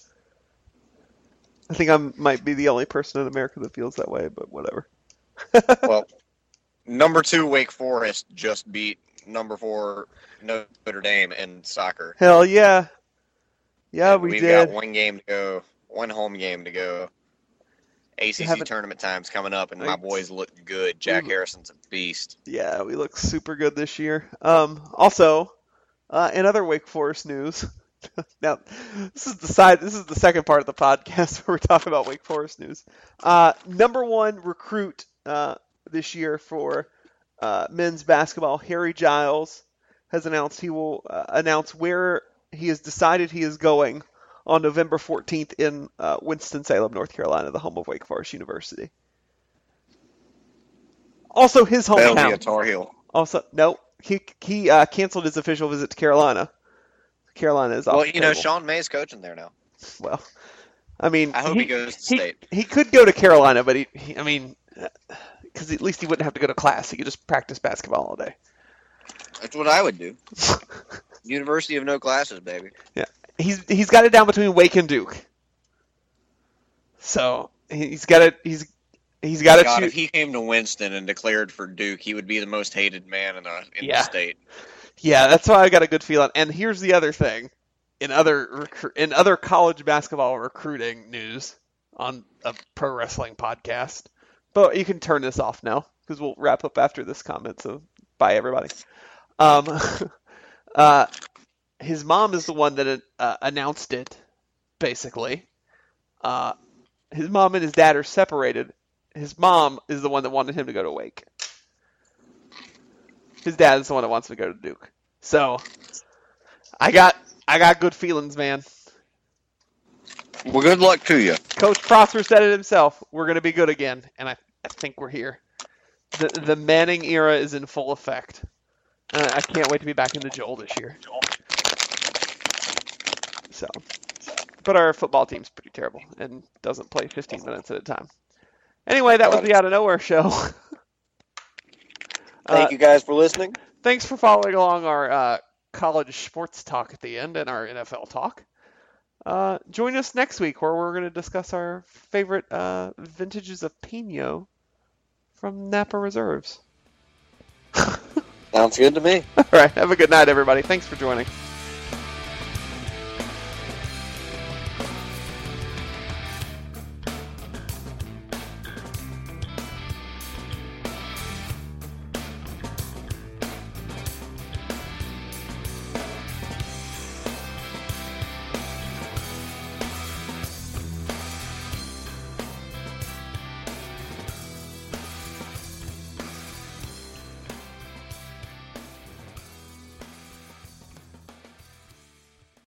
I think I might be the only person in America that feels that way, but whatever. Well, number two Wake Forest just beat number four Notre Dame in soccer. Hell yeah. Yeah, And we we've did. got one game to go, one home game to go. A C C tournament time's coming up, and my boys look good. Jack Harrison's a beast. Yeah, we look super good this year. Um, also, uh, in other Wake Forest news, now this is the side. This is the second part of the podcast where we're talking about Wake Forest news. Uh, number one recruit uh, this year for uh, men's basketball, Harry Giles, has announced he will uh, announce where he has decided he is going on November fourteenth in uh, Winston-Salem, North Carolina, the home of Wake Forest University. Also his That'll be hometown. a Tar Heel. Also, no, he he uh, canceled his official visit to Carolina. Carolina is off Well, the you know, table. Sean May's coaching there now. Well, I mean, I hope he, he goes to he, state. He could go to Carolina, but he, he I mean, because at least he wouldn't have to go to class. He could just practice basketball all day. That's what I would do. University of no classes, baby. Yeah, he's he's got it down between Wake and Duke. So he's got it. He's he's got to God, choose. if he came to Winston and declared for Duke, he would be the most hated man in the in Yeah. the state. Yeah, that's why I got a good feeling. And here's the other thing: in other recru- in other college basketball recruiting news on a pro wrestling podcast. But you can turn this off now because we'll wrap up after this comment. So bye, everybody. Um, uh, his mom is the one that uh, announced it, basically. Uh, his mom and his dad are separated. His mom is the one that wanted him to go to Wake. His dad is the one that wants him to go to Duke. So, I got I got good feelings, man. Well, good luck to you. Coach Prosper said it himself. We're going to be good again, and I, I think we're here. The the Manning era is in full effect. Uh, I can't wait to be back in the Joel this year. So, but our football team's pretty terrible and doesn't play fifteen minutes at a time. Anyway, that was the Out of Nowhere show. Thank uh, you guys for listening. Thanks for following along our uh, college sports talk at the end and our N F L talk. Uh, join us next week where we're going to discuss our favorite uh, vintages of Pino from Napa Reserves. Sounds good to me. All right. Have a good night, everybody. Thanks for joining.